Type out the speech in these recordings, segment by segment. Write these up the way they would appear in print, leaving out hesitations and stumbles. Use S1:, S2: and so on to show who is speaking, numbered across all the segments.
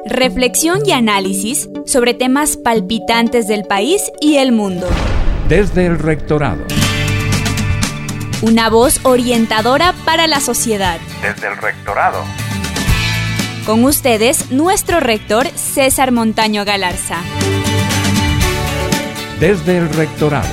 S1: Reflexión y análisis sobre temas palpitantes del país y el mundo.
S2: Desde el Rectorado.
S1: Una voz orientadora para la sociedad.
S2: Desde el Rectorado.
S1: Con ustedes, nuestro rector César Montaño Galarza.
S2: Desde el Rectorado.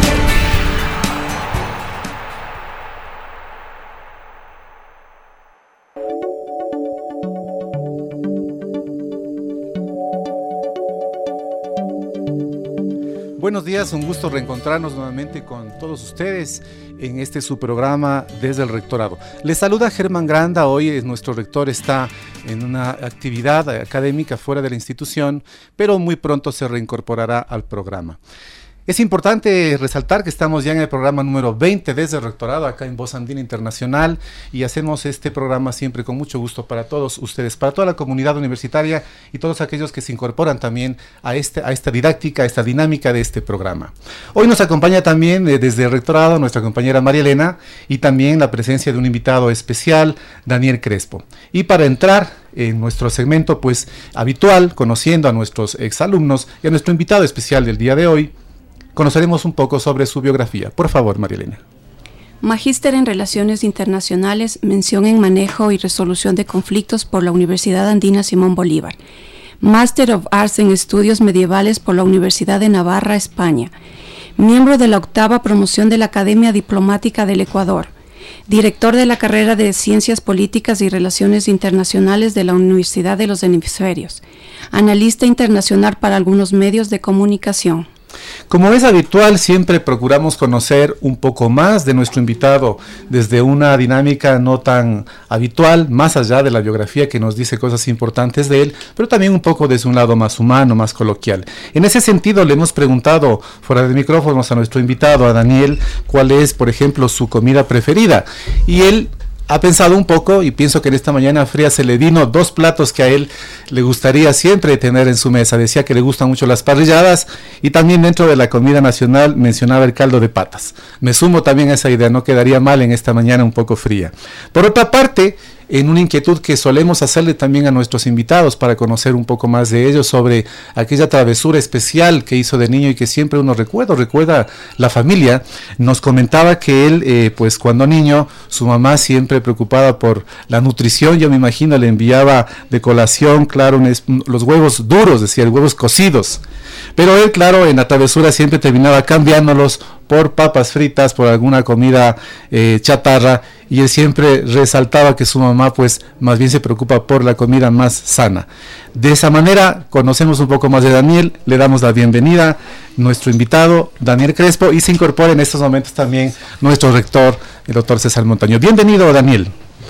S3: Buenos días, un gusto reencontrarnos nuevamente con todos ustedes en este su programa Desde el Rectorado. Les saluda Germán Granda, hoy nuestro rector está en una actividad académica fuera de la institución, pero muy pronto se reincorporará al programa. Es importante resaltar que estamos ya en el programa número 20 desde el Rectorado, acá en Voz Andina Internacional, y hacemos este programa siempre con mucho gusto para todos ustedes, para toda la comunidad universitaria y todos aquellos que se incorporan también a esta didáctica, a esta dinámica de este programa. Hoy nos acompaña también desde el Rectorado nuestra compañera María Elena y también la presencia de un invitado especial, Daniel Crespo. Y para entrar en nuestro segmento pues habitual, conociendo a nuestros exalumnos y a nuestro invitado especial del día de hoy, conoceremos un poco sobre su biografía. Por favor, María Elena.
S4: Magíster en Relaciones Internacionales, mención en Manejo y Resolución de Conflictos por la Universidad Andina Simón Bolívar. Master of Arts en Estudios Medievales por la Universidad de Navarra, España. Miembro de la 8ª promoción de la Academia Diplomática del Ecuador. Director de la carrera de Ciencias Políticas y Relaciones Internacionales de la Universidad de los Hemisferios. Analista internacional para algunos medios de comunicación.
S3: Como es habitual, siempre procuramos conocer un poco más de nuestro invitado desde una dinámica no tan habitual, más allá de la biografía que nos dice cosas importantes de él, pero también un poco desde un lado más humano, más coloquial. En ese sentido, le hemos preguntado fuera de micrófonos a nuestro invitado, a Daniel, cuál es, por ejemplo, su comida preferida. Y él ha pensado un poco y pienso que en esta mañana fría se le vino 2 platos que a él le gustaría siempre tener en su mesa. Decía que le gustan mucho las parrilladas y también dentro de la comida nacional mencionaba el caldo de patas. Me sumo también a esa idea, no quedaría mal en esta mañana un poco fría. Por otra parte, en una inquietud que solemos hacerle también a nuestros invitados para conocer un poco más de ellos sobre aquella travesura especial que hizo de niño y que siempre uno recuerda la familia, nos comentaba que él, pues cuando niño, su mamá siempre preocupada por la nutrición, yo me imagino le enviaba de colación, claro, los huevos duros, decía, huevos cocidos, pero él, claro, en la travesura siempre terminaba cambiándolos por papas fritas, por alguna comida chatarra, y él siempre resaltaba que su mamá pues más bien se preocupa por la comida más sana. De esa manera conocemos un poco más de Daniel, le damos la bienvenida, nuestro invitado Daniel Crespo, y se incorpora en estos momentos también nuestro rector, el doctor César Montaño. Bienvenido, Daniel.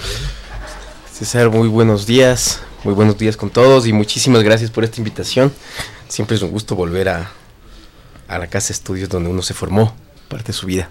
S5: César, muy buenos días con todos y muchísimas gracias por esta invitación. Siempre es un gusto volver a la casa de estudios donde uno se formó parte de su vida.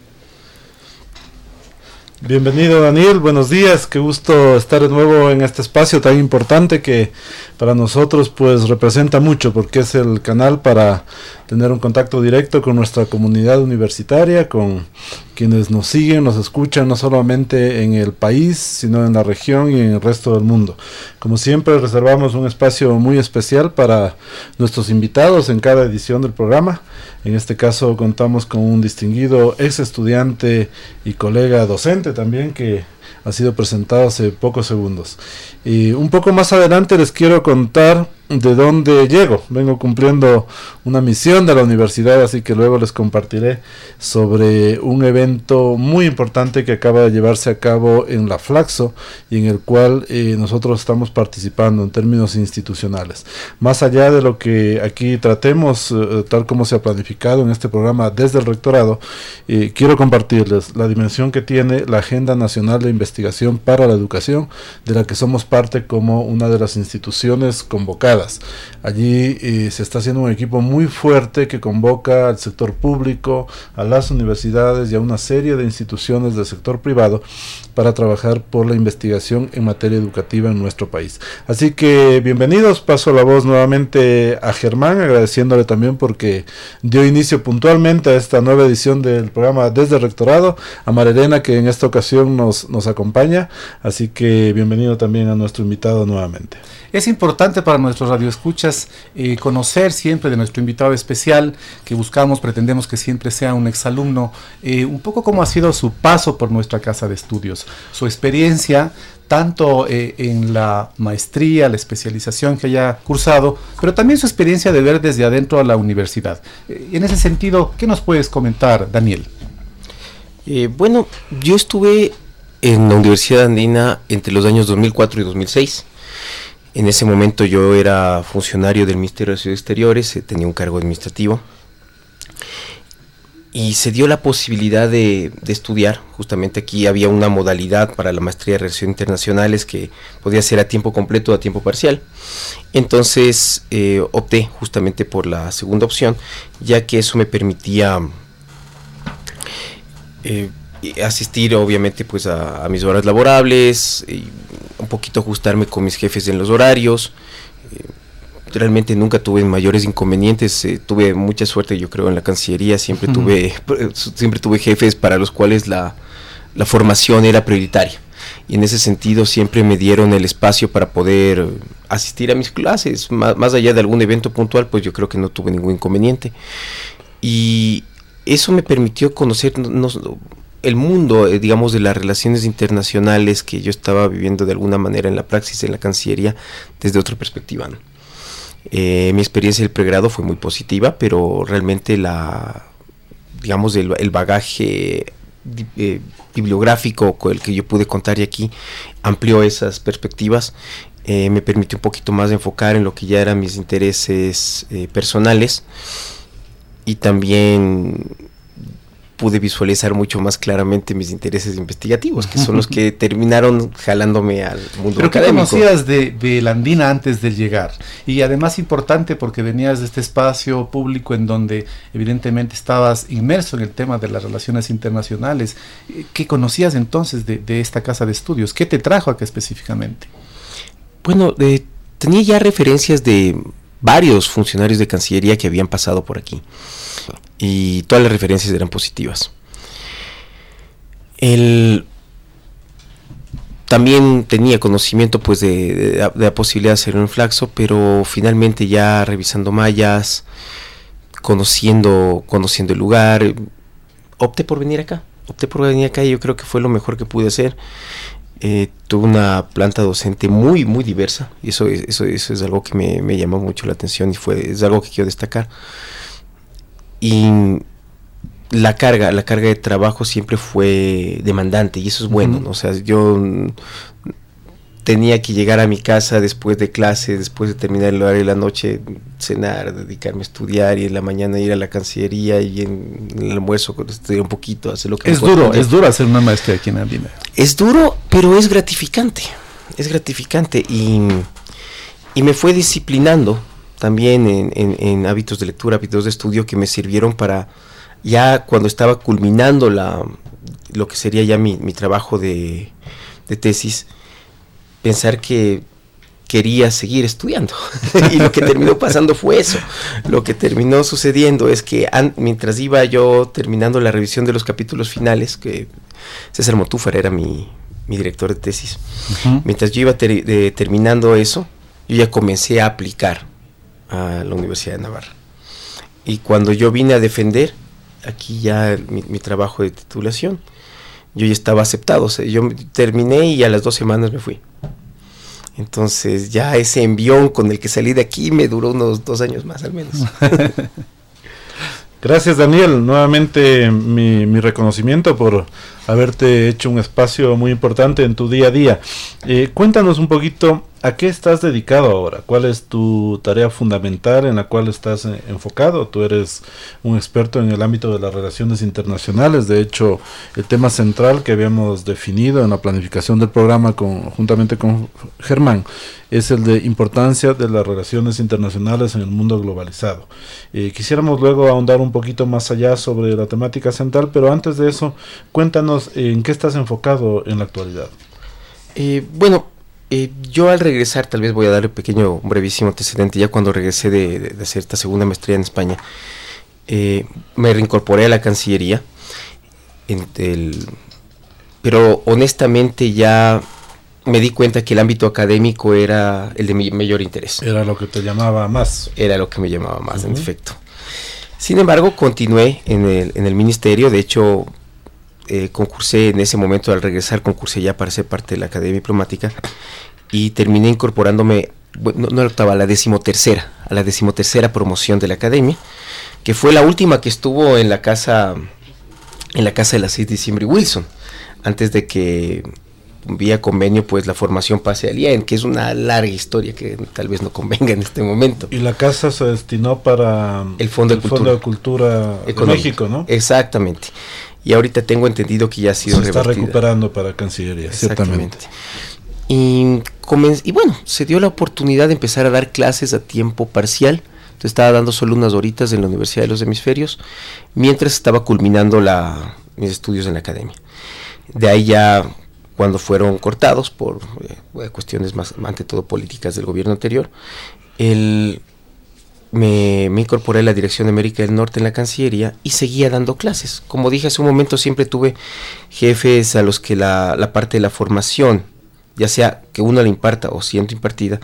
S6: Bienvenido, Daniel, buenos días, qué gusto estar de nuevo en este espacio tan importante que para nosotros pues representa mucho porque es el canal para tener un contacto directo con nuestra comunidad universitaria, con quienes nos siguen, nos escuchan no solamente en el país, sino en la región y en el resto del mundo. Como siempre reservamos un espacio muy especial para nuestros invitados en cada edición del programa. En este caso contamos con un distinguido ex estudiante y colega docente también que ha sido presentado hace pocos segundos. Y un poco más adelante les quiero contar de dónde llego. Vengo cumpliendo una misión de la universidad, así que luego les compartiré sobre un evento muy importante que acaba de llevarse a cabo en la Flaxo y en el cual nosotros estamos participando en términos institucionales. Más allá de lo que aquí tratemos, tal como se ha planificado en este programa desde el Rectorado, quiero compartirles la dimensión que tiene la Agenda Nacional de Investigación para la Educación, de la que somos parte como una de las instituciones convocadas. Allí se está haciendo un equipo muy fuerte que convoca al sector público, a las universidades y a una serie de instituciones del sector privado para trabajar por la investigación en materia educativa en nuestro país. Así que bienvenidos, paso la voz nuevamente a Germán, agradeciéndole también porque dio inicio puntualmente a esta nueva edición del programa Desde el Rectorado, a María Elena que en esta ocasión nos acompaña, así que bienvenido también a nuestro invitado nuevamente.
S3: Es importante para nuestros radioescuchas conocer siempre de nuestro invitado especial, que pretendemos que siempre sea un exalumno, un poco cómo ha sido su paso por nuestra casa de estudios, su experiencia, tanto en la maestría, la especialización que haya cursado, pero también su experiencia de ver desde adentro a la universidad. En ese sentido, ¿qué nos puedes comentar, Daniel?
S5: Bueno, yo estuve en la Universidad Andina entre los años 2004 y 2006. En ese momento yo era funcionario del Ministerio de Relaciones Exteriores, tenía un cargo administrativo. Y se dio la posibilidad de estudiar. Justamente aquí había una modalidad para la maestría de Relaciones Internacionales que podía ser a tiempo completo o a tiempo parcial. Entonces opté justamente por la segunda opción, ya que eso me permitía asistir obviamente pues a mis horas laborables, un poquito ajustarme con mis jefes en los horarios. Realmente nunca tuve mayores inconvenientes, tuve mucha suerte, yo creo, en la Cancillería. Siempre tuve jefes para los cuales la formación era prioritaria, y en ese sentido siempre me dieron el espacio para poder asistir a mis clases, más allá de algún evento puntual, pues yo creo que no tuve ningún inconveniente, y eso me permitió conocer el mundo, digamos, de las relaciones internacionales que yo estaba viviendo de alguna manera en la praxis en la Cancillería desde otra perspectiva, ¿no? Mi experiencia del pregrado fue muy positiva, pero realmente el bagaje bibliográfico con el que yo pude contar y aquí amplió esas perspectivas, me permitió un poquito más de enfocar en lo que ya eran mis intereses personales, y también pude visualizar mucho más claramente mis intereses investigativos, que son los que terminaron jalándome al mundo
S3: ¿Pero
S5: académico.
S3: qué conocías de la Andina antes de llegar? Y además importante porque venías de este espacio público en donde evidentemente estabas inmerso en el tema de las relaciones internacionales. ¿Qué conocías entonces de esta casa de estudios? ¿Qué te trajo acá específicamente?
S5: Bueno, tenía ya referencias de varios funcionarios de Cancillería que habían pasado por aquí, y todas las referencias eran positivas. También tenía conocimiento pues de la posibilidad de hacer un flaxo, pero finalmente ya revisando mallas, conociendo el lugar, opté por venir acá, y yo creo que fue lo mejor que pude hacer. Tuve una planta docente muy muy diversa, y eso es algo que me llamó mucho la atención, y es algo que quiero destacar. Y la carga de trabajo siempre fue demandante, y eso es bueno, ¿no? O sea, yo tenía que llegar a mi casa después de clase, después de terminar el horario de la noche, cenar, dedicarme a estudiar, y en la mañana ir a la Cancillería, y en el almuerzo estudiar un poquito, hacer lo que
S3: es duro hacer una maestría aquí en Andina.
S5: Es duro, pero es gratificante, y me fue disciplinando también en hábitos de lectura, hábitos de estudio, que me sirvieron para, ya cuando estaba culminando lo que sería ya mi trabajo de tesis, pensar que quería seguir estudiando. Y lo que terminó pasando fue eso. Lo que terminó sucediendo es que mientras iba yo terminando la revisión de los capítulos finales, que César Motúfar era mi director de tesis, mientras yo iba terminando eso, yo ya comencé a aplicar a la Universidad de Navarra. Y cuando yo vine a defender aquí ya mi trabajo de titulación, yo ya estaba aceptado. O sea, yo terminé y a las 2 semanas me fui. Entonces ya ese envión con el que salí de aquí me duró unos 2 años más al menos.
S6: Gracias, Daniel, nuevamente mi reconocimiento por haberte hecho un espacio muy importante en tu día a día. Cuéntanos un poquito, ¿a qué estás dedicado ahora? ¿Cuál es tu tarea fundamental en la cual estás enfocado? Tú eres un experto en el ámbito de las relaciones internacionales. De hecho, el tema central que habíamos definido en la planificación del programa juntamente con Germán es el de importancia de las relaciones internacionales en el mundo globalizado. Quisiéramos luego ahondar un poquito más allá sobre la temática central, pero antes de eso, cuéntanos en qué estás enfocado en la actualidad.
S5: Yo al regresar, tal vez voy a dar un brevísimo antecedente. Ya cuando regresé de hacer esta segunda maestría en España, me reincorporé a la Cancillería pero honestamente ya me di cuenta que el ámbito académico era el de mi mayor interés.
S6: Era lo que te llamaba más.
S5: Era lo que me llamaba más, en efecto. Sin embargo, continué en el ministerio. De hecho, concursé en ese momento, al regresar, concursé ya para ser parte de la Academia Diplomática y terminé incorporándome, no a la octava, a la 13ª promoción de la Academia, que fue la última que estuvo en la casa de la 6 de diciembre Wilson, antes de que vía convenio pues la formación pase al IEN, que es una larga historia que tal vez no convenga en este momento.
S6: Y la casa se destinó para
S5: el Fondo de
S6: Cultura de México, ¿no?
S5: Exactamente. Y ahorita tengo entendido que ya ha sido
S6: revertida. Se está recuperando para Cancillería, ciertamente.
S5: Y bueno, se dio la oportunidad de empezar a dar clases a tiempo parcial. Entonces estaba dando solo unas horitas en la Universidad de los Hemisferios, mientras estaba culminando mis estudios en la academia. De ahí ya, cuando fueron cortados por cuestiones más, ante todo políticas del gobierno anterior, me incorporé a la Dirección de América del Norte en la Cancillería y seguía dando clases. Como dije hace un momento, siempre tuve jefes a los que la parte de la formación, ya sea que uno la imparta o siendo impartida,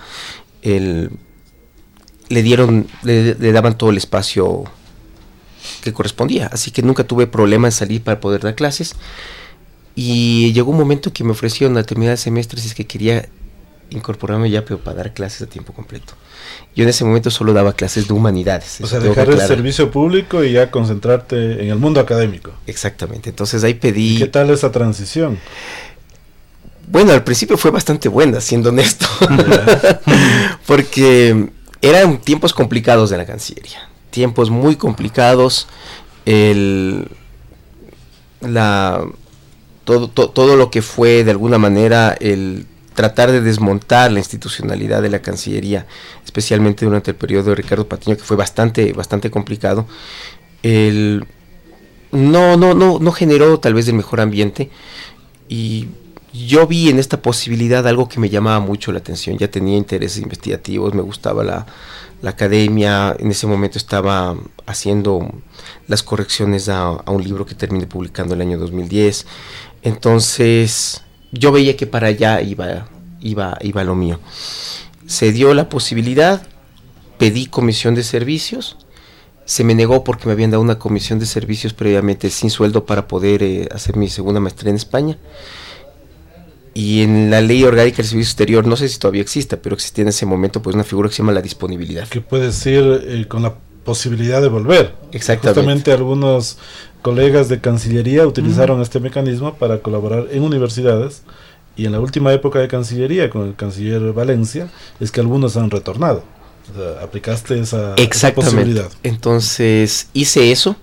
S5: le daban todo el espacio que correspondía. Así que nunca tuve problema en salir para poder dar clases. Y llegó un momento que me ofrecieron al terminar el semestre si es que quería incorporarme ya, pero para dar clases a tiempo completo. Yo en ese momento solo daba clases de humanidades.
S6: O sea, dejar el servicio público y ya concentrarte en el mundo académico.
S5: Exactamente, entonces ahí pedí...
S6: ¿Y qué tal esa transición?
S5: Bueno, al principio fue bastante buena, siendo honesto, porque eran tiempos complicados de la Cancillería, tiempos muy complicados, todo lo que fue de alguna manera el tratar de desmontar la institucionalidad de la Cancillería, especialmente durante el periodo de Ricardo Patiño, que fue bastante complicado, no generó tal vez el mejor ambiente, y yo vi en esta posibilidad algo que me llamaba mucho la atención. Ya tenía intereses investigativos, me gustaba la academia. En ese momento estaba haciendo las correcciones a un libro que terminé publicando el año 2010. Entonces yo veía que para allá iba lo mío. Se dio la posibilidad, pedí comisión de servicios, se me negó porque me habían dado una comisión de servicios previamente sin sueldo para poder hacer mi segunda maestría en España. Y en la ley orgánica del servicio exterior, no sé si todavía exista, pero existía en ese momento pues una figura que se llama la disponibilidad.
S6: Que puedes ir con la posibilidad de volver.
S5: Exactamente.
S6: Justamente algunos colegas de Cancillería utilizaron este mecanismo para colaborar en universidades, y en la última época de Cancillería, con el canciller Valencia, es que algunos han retornado. O sea, aplicaste esa posibilidad.
S5: Entonces hice eso.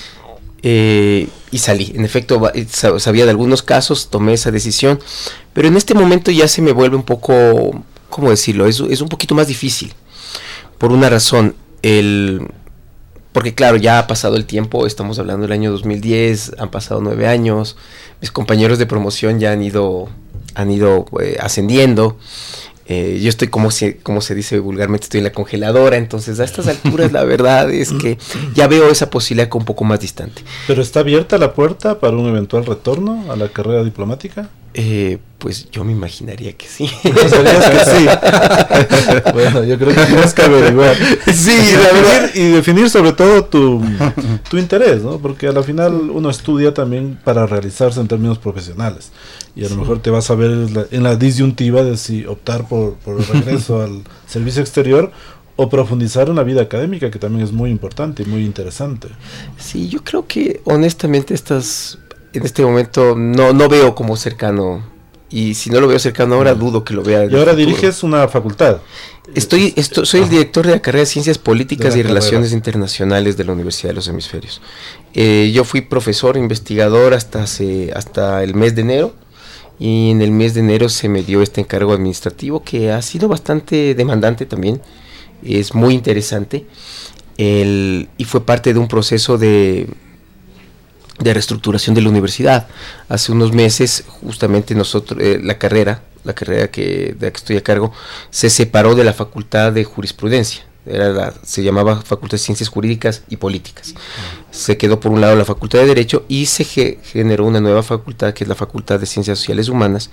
S5: Y salí. En efecto, sabía de algunos casos, tomé esa decisión, pero en este momento ya se me vuelve un poco, ¿cómo decirlo? Es un poquito más difícil, por una razón, porque claro, ya ha pasado el tiempo, estamos hablando del año 2010, han pasado 9 años, mis compañeros de promoción ya han ido ascendiendo. Yo estoy, como se dice vulgarmente, estoy en la congeladora. Entonces a estas alturas la verdad es que ya veo esa posibilidad como un poco más distante.
S6: ¿Pero está abierta la puerta para un eventual retorno a la carrera diplomática?
S5: Pues yo me imaginaría que sí.
S6: ¿Pensarías que sí? Bueno, yo creo que tienes que averiguar.
S5: Sí, la verdad.
S6: Y definir sobre todo tu interés, ¿no? Porque a la final uno estudia también para realizarse en términos profesionales. Y a lo mejor te vas a ver en la disyuntiva de si optar por el regreso al servicio exterior o profundizar en la vida académica, que también es muy importante y muy interesante.
S5: Sí, yo creo que honestamente en este momento no veo como cercano, y si no lo veo cercano ahora, dudo que lo vea.
S6: Y ahora diriges una facultad.
S5: Soy el director de la carrera de Ciencias Políticas y Relaciones Internacionales de la Universidad de los Hemisferios. Yo fui profesor, investigador hasta el mes de enero, y en el mes de enero se me dio este encargo administrativo que ha sido bastante demandante también, es muy interesante, y fue parte de un proceso de reestructuración de la universidad. Hace unos meses justamente nosotros, la carrera de la que estoy a cargo, se separó de la Facultad de Jurisprudencia, se llamaba Facultad de Ciencias Jurídicas y Políticas. Se quedó por un lado la Facultad de Derecho y se generó una nueva facultad, que es la Facultad de Ciencias Sociales Humanas,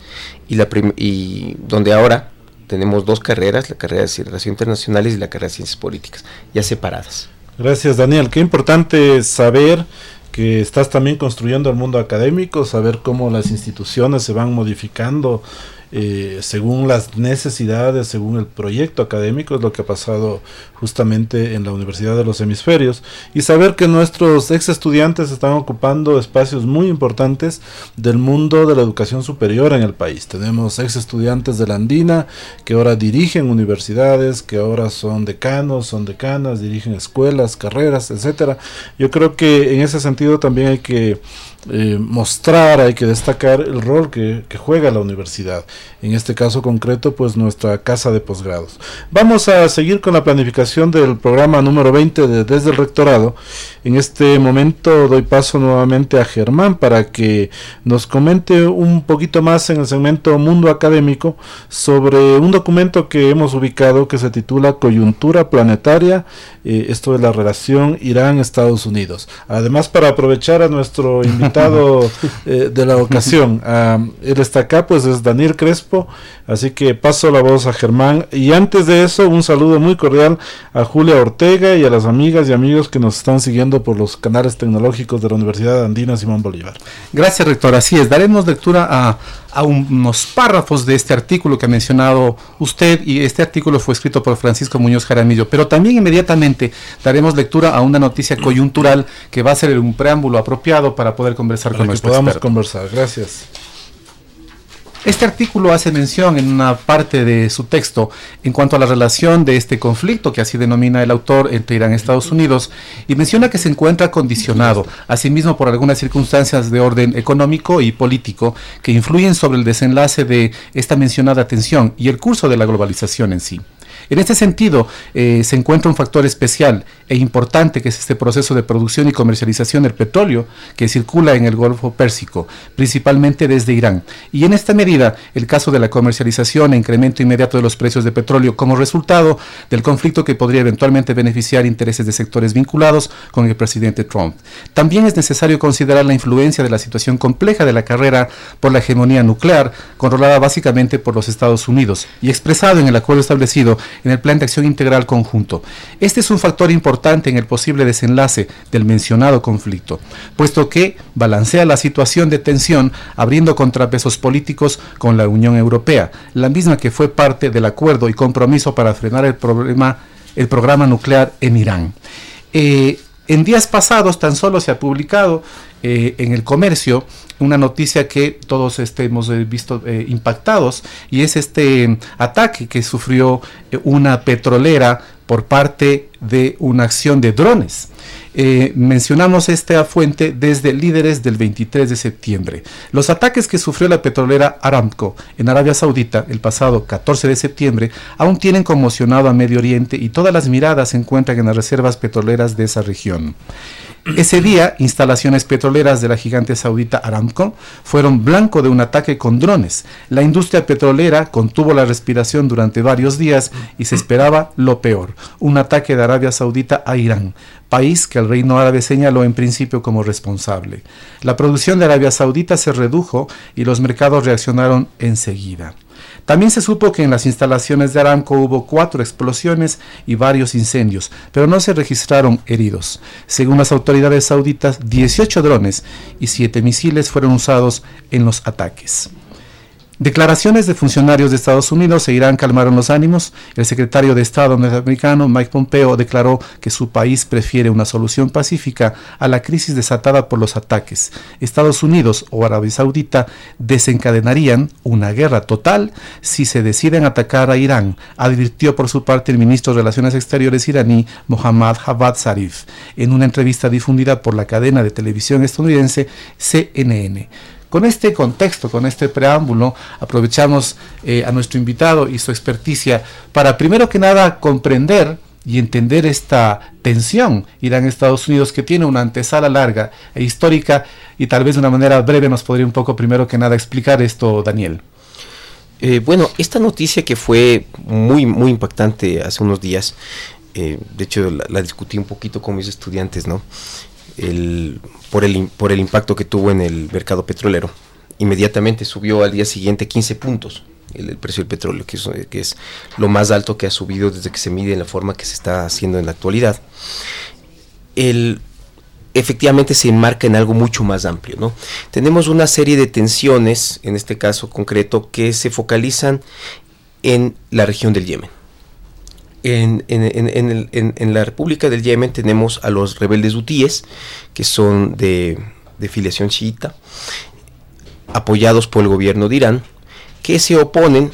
S5: y donde ahora tenemos dos carreras, la carrera de Relaciones Internacionales y la carrera de Ciencias Políticas, ya separadas.
S6: Gracias, Daniel. Qué importante saber que estás también construyendo el mundo académico, saber cómo las instituciones se van modificando según las necesidades, según el proyecto académico. Es lo que ha pasado justamente en la Universidad de los Hemisferios, y saber que nuestros ex estudiantes están ocupando espacios muy importantes del mundo de la educación superior en el país. Tenemos ex estudiantes de la Andina que ahora dirigen universidades, que ahora son decanos, son decanas, dirigen escuelas, carreras, etcétera. Yo creo que en ese sentido también hay que mostrar, hay que destacar el rol que juega la universidad, en este caso concreto pues nuestra casa de posgrados. Vamos a seguir con la planificación del programa número 20 de Desde el Rectorado. En este momento doy paso nuevamente a Germán para que nos comente un poquito más en el segmento Mundo Académico sobre un documento que hemos ubicado que se titula Coyuntura Planetaria, esto es la relación Irán-Estados Unidos. Además, para aprovechar a nuestro invitado de la ocasión, él está acá, pues es Daniel Crespo, así que paso la voz a Germán, y antes de eso un saludo muy cordial a Julia Ortega y a las amigas y amigos que nos están siguiendo por los canales tecnológicos de la Universidad Andina Simón Bolívar.
S3: Gracias, rector. Así es, daremos lectura a unos párrafos de este artículo que ha mencionado usted, y este artículo fue escrito por Francisco Muñoz Jaramillo, pero también inmediatamente daremos lectura a una noticia coyuntural que va a ser un preámbulo apropiado para poder conversar con nuestro experto.
S6: Podamos conversar. Gracias.
S3: Este artículo hace mención en una parte de su texto en cuanto a la relación de este conflicto, que así denomina el autor, entre Irán y Estados Unidos, y menciona que se encuentra condicionado, asimismo, por algunas circunstancias de orden económico y político que influyen sobre el desenlace de esta mencionada tensión y el curso de la globalización en sí. En este sentido, se encuentra un factor especial e importante, que es este proceso de producción y comercialización del petróleo que circula en el Golfo Pérsico, principalmente desde Irán. Y en esta medida, el caso de la comercialización e incremento inmediato de los precios de petróleo como resultado del conflicto que podría eventualmente beneficiar intereses de sectores vinculados con el presidente Trump. También es necesario considerar la influencia de la situación compleja de la carrera por la hegemonía nuclear, controlada básicamente por los Estados Unidos y expresado en el acuerdo establecido en el Plan de Acción Integral Conjunto. Este es un factor importante en el posible desenlace del mencionado conflicto, puesto que balancea la situación de tensión, abriendo contrapesos políticos con la Unión Europea, la misma que fue parte del acuerdo y compromiso para frenar el programa nuclear en Irán. En días pasados tan solo se ha publicado en el Comercio una noticia que todos hemos visto impactados, y es este ataque que sufrió una petrolera por parte de una acción de drones. Mencionamos esta fuente desde Líderes del 23 de septiembre. Los ataques que sufrió la petrolera Aramco en Arabia Saudita el pasado 14 de septiembre aún tienen conmocionado a Medio Oriente, y todas las miradas se encuentran en las reservas petroleras de esa región. Ese día, instalaciones petroleras de la gigante saudita Aramco fueron blanco de un ataque con drones. La industria petrolera contuvo la respiración durante varios días y se esperaba lo peor: un ataque de Arabia Saudita a Irán, país que el Reino Árabe señaló en principio como responsable. La producción de Arabia Saudita se redujo y los mercados reaccionaron enseguida. También se supo que en las instalaciones de Aramco hubo 4 explosiones y varios incendios, pero no se registraron heridos. Según las autoridades sauditas, 18 drones y 7 misiles fueron usados en los ataques. Declaraciones de funcionarios de Estados Unidos e Irán calmaron los ánimos. El secretario de Estado norteamericano Mike Pompeo declaró que su país prefiere una solución pacífica a la crisis desatada por los ataques. Estados Unidos o Arabia Saudita desencadenarían una guerra total si se deciden atacar a Irán, advirtió por su parte el ministro de Relaciones Exteriores iraní Mohammad Javad Zarif en una entrevista difundida por la cadena de televisión estadounidense CNN. Con este contexto, con este preámbulo, aprovechamos a nuestro invitado y su experticia para, primero que nada, comprender y entender esta tensión Irán-Estados Unidos, que tiene una antesala larga e histórica, y tal vez de una manera breve nos podría un poco, primero que nada, explicar esto, Daniel.
S5: Bueno, esta noticia que fue muy impactante hace unos días, de hecho la discutí un poquito con mis estudiantes, ¿no? Por el impacto que tuvo en el mercado petrolero. Inmediatamente subió al día siguiente 15 puntos el precio del petróleo, que es lo más alto que ha subido desde que se mide en la forma que se está haciendo en la actualidad. Efectivamente se enmarca en algo mucho más amplio, ¿no? Tenemos una serie de tensiones, en este caso concreto, que se focalizan en la región del Yemen. En la República del Yemen tenemos a los rebeldes hutíes, que son de filiación chiita, apoyados por el gobierno de Irán, que se oponen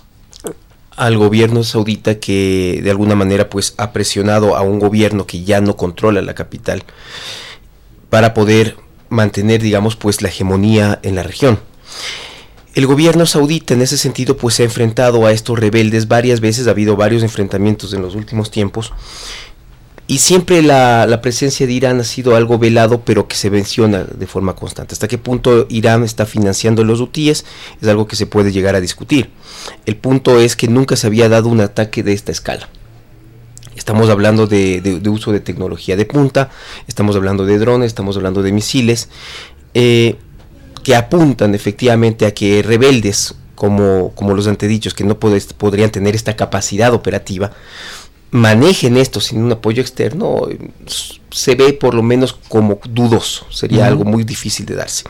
S5: al gobierno saudita, que de alguna manera pues ha presionado a un gobierno que ya no controla la capital para poder mantener, digamos, pues la hegemonía en la región. El gobierno saudita en ese sentido pues se ha enfrentado a estos rebeldes varias veces, ha habido varios enfrentamientos en los últimos tiempos, y siempre la presencia de Irán ha sido algo velado, pero que se menciona de forma constante. ¿Hasta qué punto Irán está financiando a los hutíes? Es algo que se puede llegar a discutir. El punto es que nunca se había dado un ataque de esta escala. Estamos hablando de uso de tecnología de punta, estamos hablando de drones, estamos hablando de misiles, que apuntan efectivamente a que rebeldes como los antedichos, que no podrían tener esta capacidad operativa, manejen esto sin un apoyo externo, se ve por lo menos como dudoso, sería algo muy difícil de darse.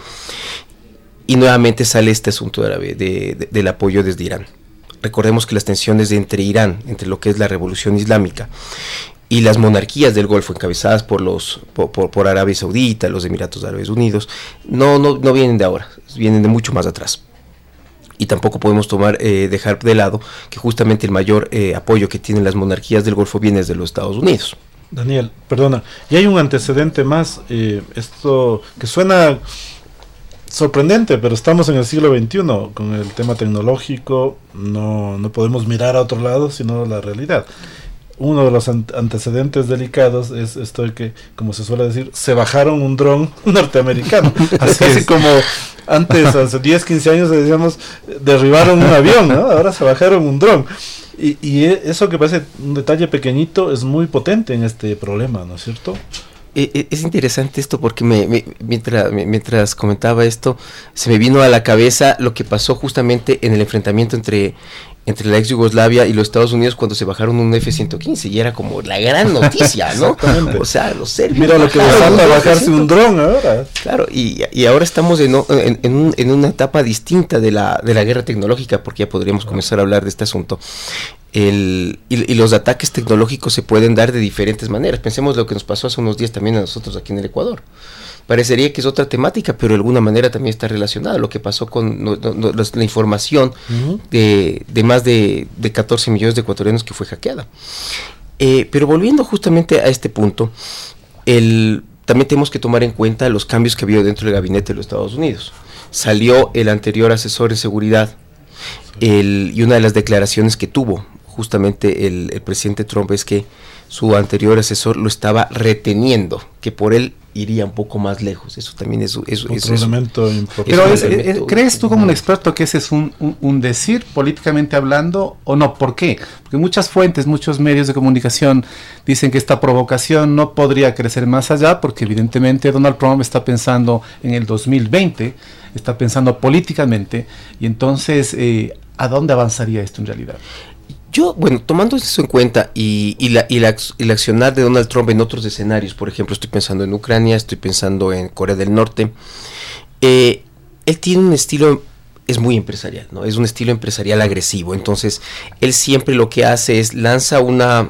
S5: Y nuevamente sale este asunto del apoyo desde Irán. Recordemos que las tensiones entre Irán, entre lo que es la revolución islámica y las monarquías del Golfo encabezadas por Arabia Saudita, los Emiratos Árabes Unidos, no vienen de ahora, vienen de mucho más atrás. Y tampoco podemos dejar de lado que justamente el mayor apoyo que tienen las monarquías del Golfo viene desde los Estados Unidos.
S6: Daniel, perdona, y hay un antecedente más, esto que suena sorprendente, pero estamos en el siglo XXI, con el tema tecnológico, no podemos mirar a otro lado, sino la realidad. Uno de los antecedentes delicados es esto de que, como se suele decir, se bajaron un dron norteamericano. Así como antes, hace 10, 15 años, decíamos, derribaron un avión, ¿no? Ahora se bajaron un dron. Y eso que parece un detalle pequeñito es muy potente en este problema, ¿no es cierto?
S5: Es interesante esto porque mientras comentaba esto, se me vino a la cabeza lo que pasó justamente en el enfrentamiento entre la ex Yugoslavia y los Estados Unidos cuando se bajaron un F-115, y era como la gran noticia, ¿no? O sea, los serbios.
S6: Mira lo que les falta bajarse un dron ahora.
S5: Claro, y ahora estamos en una etapa distinta de la guerra tecnológica, porque ya podríamos comenzar a hablar de este asunto. Y los ataques tecnológicos se pueden dar de diferentes maneras. Pensemos lo que nos pasó hace unos días también a nosotros aquí en el Ecuador. Parecería que es otra temática, pero de alguna manera también está relacionada. Lo que pasó con la información de más de 14 millones de ecuatorianos que fue hackeada. Pero volviendo justamente a este punto, también tenemos que tomar en cuenta los cambios que ha habido dentro del gabinete de los Estados Unidos. Salió el anterior asesor de seguridad, y una de las declaraciones que tuvo justamente el presidente Trump es que su anterior asesor lo estaba reteniendo, que por él iría un poco más lejos. Eso también es otro
S6: elemento importante.
S3: Pero ¿crees tú como un experto que ese es un decir políticamente hablando o no? ¿Por qué? Porque muchas fuentes, muchos medios de comunicación dicen que esta provocación no podría crecer más allá, porque evidentemente Donald Trump está pensando en el 2020, está pensando políticamente, y entonces ¿a dónde avanzaría esto en realidad?
S5: Yo, bueno, tomando eso en cuenta y el accionar de Donald Trump en otros escenarios, por ejemplo, estoy pensando en Ucrania, estoy pensando en Corea del Norte, él tiene un estilo, es muy empresarial, ¿no? Es un estilo empresarial agresivo. Entonces, él siempre lo que hace es lanza una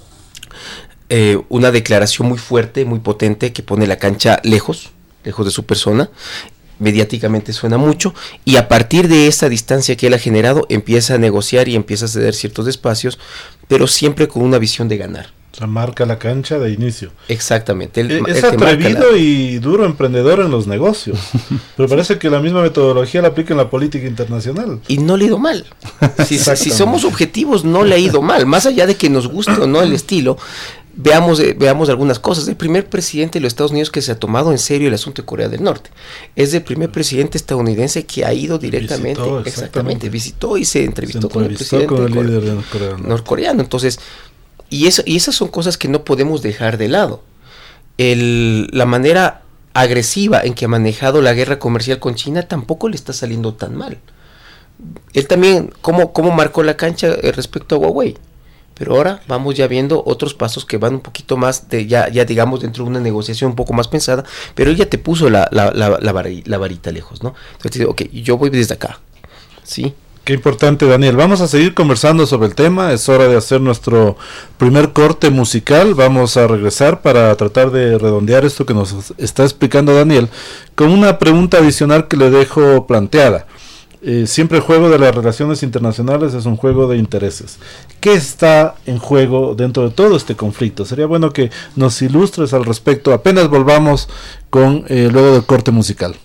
S5: declaración muy fuerte, muy potente, que pone la cancha lejos de su persona. Mediáticamente suena mucho, y a partir de esa distancia que él ha generado empieza a negociar y empieza a ceder ciertos espacios, pero siempre con una visión de ganar.
S6: O sea, marca la cancha de inicio.
S5: Exactamente.
S6: Es atrevido y duro emprendedor en los negocios, pero parece que la misma metodología la aplica en la política internacional.
S5: Y no le ha ido mal. Si somos objetivos, no le ha ido mal, más allá de que nos guste o no el estilo. Veamos algunas cosas. El primer presidente de los Estados Unidos que se ha tomado en serio el asunto de Corea del Norte. Es el primer presidente estadounidense que ha ido directamente, visitó y se entrevistó con el presidente
S6: líder
S5: norcoreano. Entonces, Y esas son cosas que no podemos dejar de lado. La manera agresiva en que ha manejado la guerra comercial con China tampoco le está saliendo tan mal. Él también, cómo marcó la cancha respecto a Huawei. Pero ahora vamos ya viendo otros pasos que van un poquito más ya digamos dentro de una negociación un poco más pensada, pero él ya te puso la varita lejos, ¿no? Entonces te dice, ok, yo voy desde acá, ¿sí?
S6: Qué importante, Daniel. Vamos a seguir conversando sobre el tema. Es hora de hacer nuestro primer corte musical. Vamos a regresar para tratar de redondear esto que nos está explicando Daniel con una pregunta adicional que le dejo planteada. Siempre el juego de las relaciones internacionales es un juego de intereses. ¿Qué está en juego dentro de todo este conflicto? Sería bueno que nos ilustres al respecto. Apenas volvamos con luego del corte musical.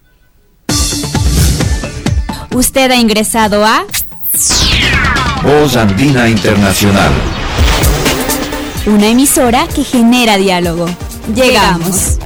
S1: Usted ha ingresado a
S2: Voz Andina Internacional,
S1: una emisora que genera diálogo. Llegamos.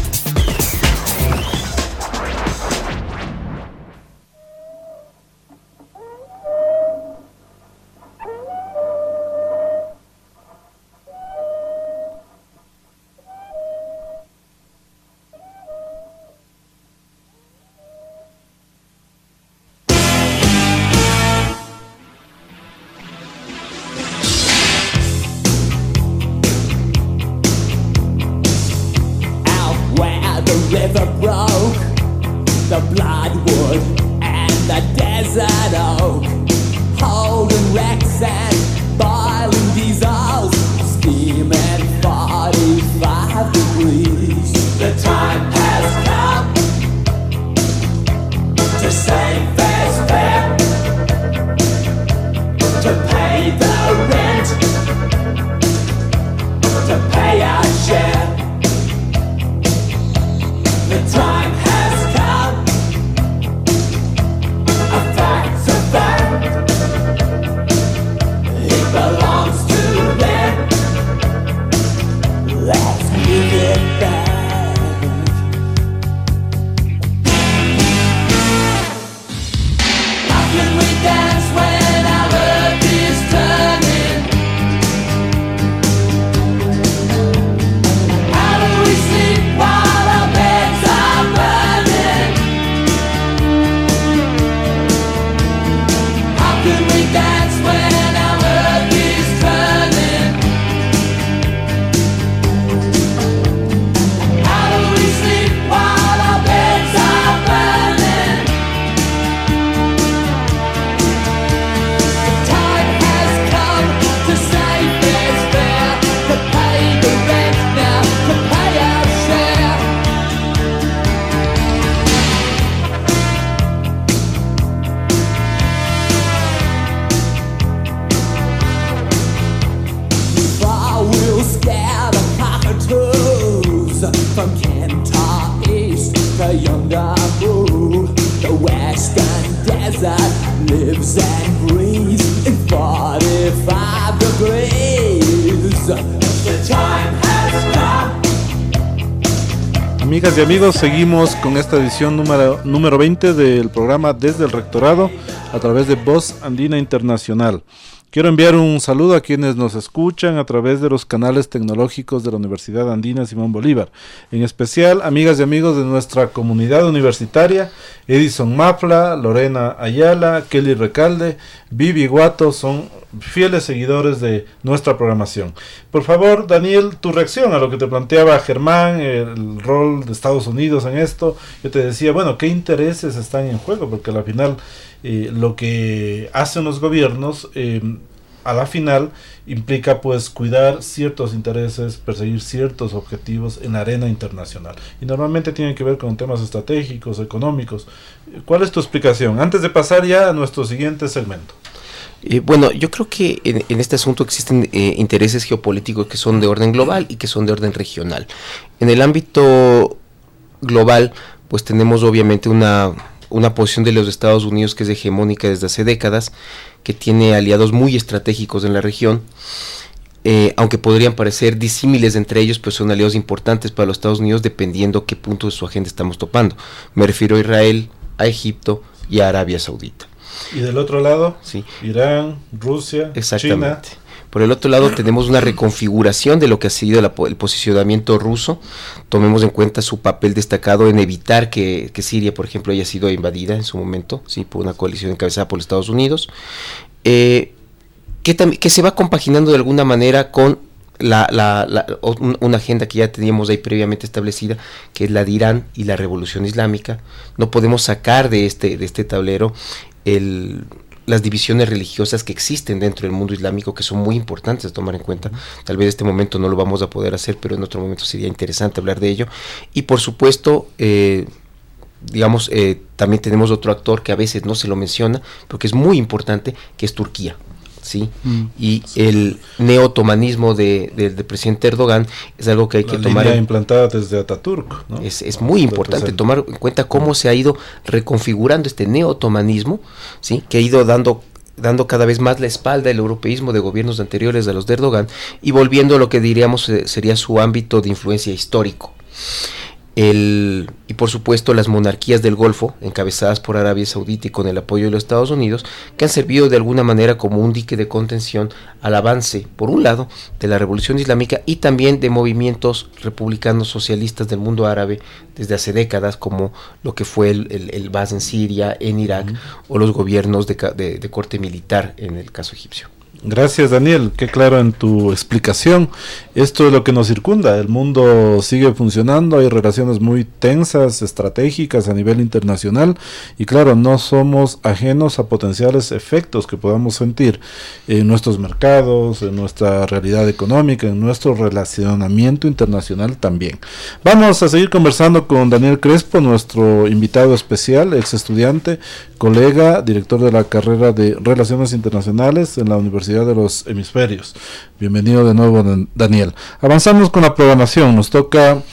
S6: Amigas y amigos, seguimos con esta edición número 20 del programa Desde el Rectorado a través de Voz Andina Internacional. Quiero enviar un saludo a quienes nos escuchan a través de los canales tecnológicos de la Universidad Andina Simón Bolívar. En especial, amigas y amigos de nuestra comunidad universitaria, Edison Mafla, Lorena Ayala, Kelly Recalde, Vivi Guato, son fieles seguidores de nuestra programación. Por favor, Daniel, tu reacción a lo que te planteaba Germán, el rol de Estados Unidos en esto. Yo te decía, bueno, ¿qué intereses están en juego? Porque al final lo que hacen los gobiernos a la final implica pues cuidar ciertos intereses, perseguir ciertos objetivos en la arena internacional y normalmente tienen que ver con temas estratégicos, económicos. ¿Cuál es tu explicación? Antes de pasar ya a nuestro siguiente segmento.
S5: Bueno, yo creo que en este asunto existen intereses geopolíticos que son de orden global y que son de orden regional. En el ámbito global pues tenemos obviamente una posición de los Estados Unidos que es hegemónica desde hace décadas, que tiene aliados muy estratégicos en la región, aunque podrían parecer disímiles entre ellos, pues son aliados importantes para los Estados Unidos dependiendo qué punto de su agenda estamos topando. Me refiero a Israel, a Egipto y a Arabia Saudita.
S6: Y del otro lado,
S5: sí,
S6: Irán, Rusia,
S5: exactamente.
S6: China.
S5: Por el otro lado tenemos una reconfiguración de lo que ha sido el posicionamiento ruso. Tomemos en cuenta su papel destacado en evitar que Siria, por ejemplo, haya sido invadida en su momento, sí, por una coalición encabezada por Estados Unidos, que se va compaginando de alguna manera con una agenda que ya teníamos ahí previamente establecida, que es la de Irán y la revolución islámica. No podemos sacar de este tablero las divisiones religiosas que existen dentro del mundo islámico, que son muy importantes de tomar en cuenta. Tal vez en este momento no lo vamos a poder hacer, pero en otro momento sería interesante hablar de ello. Y por supuesto, también tenemos otro actor que a veces no se lo menciona, pero que es muy importante, que es Turquía. ¿Sí? Y el neo-otomanismo del presidente Erdogan es algo que hay que tomar
S6: implantada desde Ataturk, ¿no?
S5: Es muy importante tomar en cuenta cómo se ha ido reconfigurando este neo-otomanismo, ¿sí? Que ha ido dando cada vez más la espalda al europeísmo de gobiernos anteriores a los de Erdogan y volviendo a lo que diríamos sería su ámbito de influencia histórico. Y por supuesto las monarquías del Golfo, encabezadas por Arabia Saudita y con el apoyo de los Estados Unidos, que han servido de alguna manera como un dique de contención al avance, por un lado, de la revolución islámica y también de movimientos republicanos socialistas del mundo árabe desde hace décadas, como lo que fue el Baas en Siria, en Irak, o los gobiernos de corte militar en el caso egipcio.
S6: Gracias, Daniel, qué claro en tu explicación. Esto es lo que nos circunda, el mundo sigue funcionando, hay relaciones muy tensas, estratégicas a nivel internacional y claro, no somos ajenos a potenciales efectos que podamos sentir en nuestros mercados, en nuestra realidad económica, en nuestro relacionamiento internacional también. Vamos a seguir conversando con Daniel Crespo, nuestro invitado especial, ex estudiante, colega, director de la carrera de Relaciones Internacionales en la Universidad de los Hemisferios. Bienvenido de nuevo, Daniel. Avanzamos con la programación. Nos toca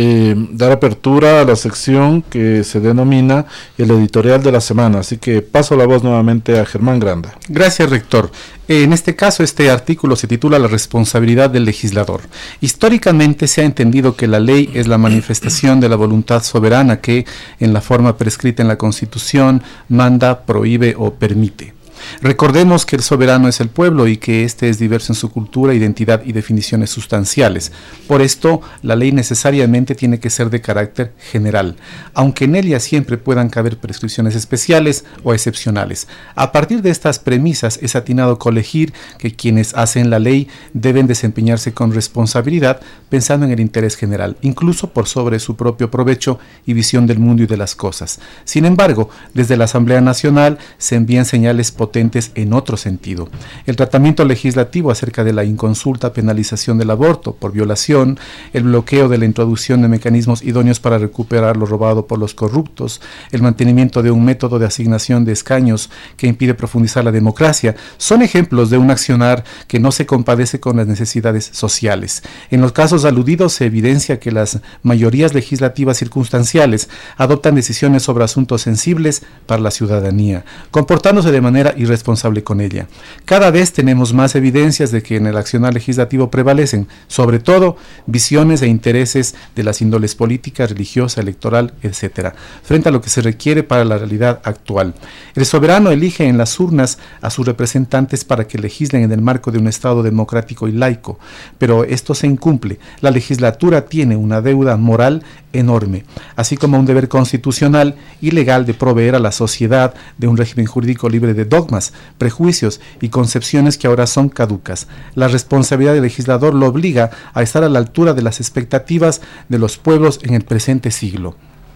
S6: dar apertura a la sección que se denomina el editorial de la semana. Así que paso la voz nuevamente a Germán Granda.
S3: Gracias, rector. En este caso, este artículo se titula La responsabilidad del legislador. Históricamente se ha entendido que la ley es la manifestación de la voluntad soberana que, en la forma prescrita en la Constitución, manda, prohíbe o permite. Recordemos que el soberano es el pueblo y que éste es diverso en su cultura, identidad y definiciones sustanciales. Por esto, la ley necesariamente tiene que ser de carácter general, aunque en ella siempre puedan caber prescripciones especiales o excepcionales. A partir de estas premisas es atinado colegir que quienes hacen la ley deben desempeñarse con responsabilidad, pensando en el interés general, incluso por sobre su propio provecho y visión del mundo y de las cosas. Sin embargo, desde la Asamblea Nacional se envían señales potentes en otro sentido. El tratamiento legislativo acerca de la inconsulta penalización del aborto por violación, el bloqueo de la introducción de mecanismos idóneos para recuperar lo robado por los corruptos, el mantenimiento de un método de asignación de escaños que impide profundizar la democracia, son ejemplos de un accionar que no se compadece con las necesidades sociales. En los casos aludidos se evidencia que las mayorías legislativas circunstanciales adoptan decisiones sobre asuntos sensibles para la ciudadanía, comportándose de manera irresponsable con ella. Cada vez tenemos más evidencias de que en el accionar legislativo prevalecen, sobre todo, visiones e intereses de las índoles política, religiosa, electoral, etc., frente a lo que se requiere para la realidad actual. El soberano elige en las urnas a sus representantes para que legislen en el marco de un Estado democrático y laico, pero esto se incumple. La legislatura tiene una deuda moral enorme, así como un deber constitucional y legal de proveer a la sociedad de un régimen jurídico libre de dogmas, prejuicios y concepciones que ahora son caducas. La responsabilidad del legislador lo obliga a estar a la altura de las expectativas de los pueblos en el presente siglo.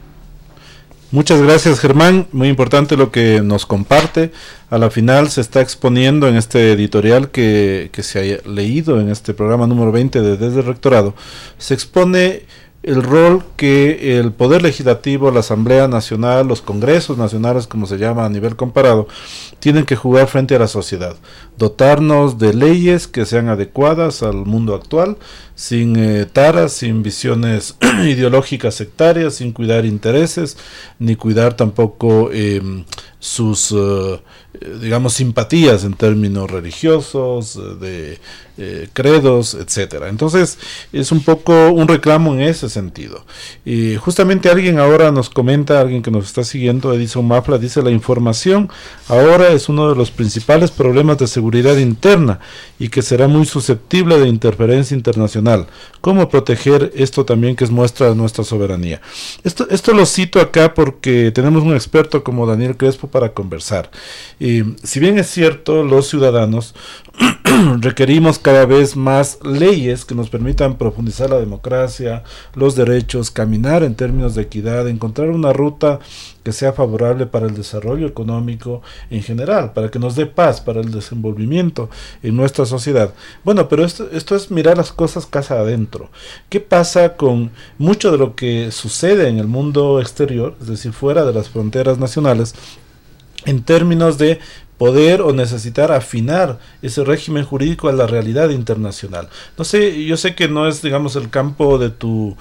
S6: Muchas gracias, Germán, muy importante lo que nos comparte. A la final se está exponiendo en este editorial que se ha leído en este programa número 20 de Desde el Rectorado, se expone el rol que el Poder Legislativo, la Asamblea Nacional, los Congresos Nacionales, como se llama a nivel comparado, tienen que jugar frente a la sociedad, dotarnos de leyes que sean adecuadas al mundo actual, sin taras, sin visiones ideológicas sectarias, sin cuidar intereses, ni cuidar tampoco sus digamos, simpatías en términos religiosos, de credos, etcétera. Entonces es un poco un reclamo en ese sentido. Y justamente alguien ahora nos comenta, alguien que nos está siguiendo, Edison Mafla, dice: la información ahora es uno de los principales problemas de seguridad interna y que será muy susceptible de interferencia internacional. ¿Cómo proteger esto también, que es muestra de nuestra soberanía? Esto lo cito acá porque tenemos un experto como Daniel Crespo para conversar. Y si bien es cierto, los ciudadanos requerimos cada vez más leyes que nos permitan profundizar la democracia, los derechos, caminar en términos de equidad, encontrar una ruta que sea favorable para el desarrollo económico en general, para que nos dé paz, para el desenvolvimiento en nuestra sociedad. Bueno, pero esto es mirar las cosas casa adentro. ¿Qué pasa con mucho de lo que sucede en el mundo exterior, es decir, fuera de las fronteras nacionales, en términos de poder o necesitar afinar ese régimen jurídico a la realidad internacional? No sé, yo sé que no es, digamos, el campo de tu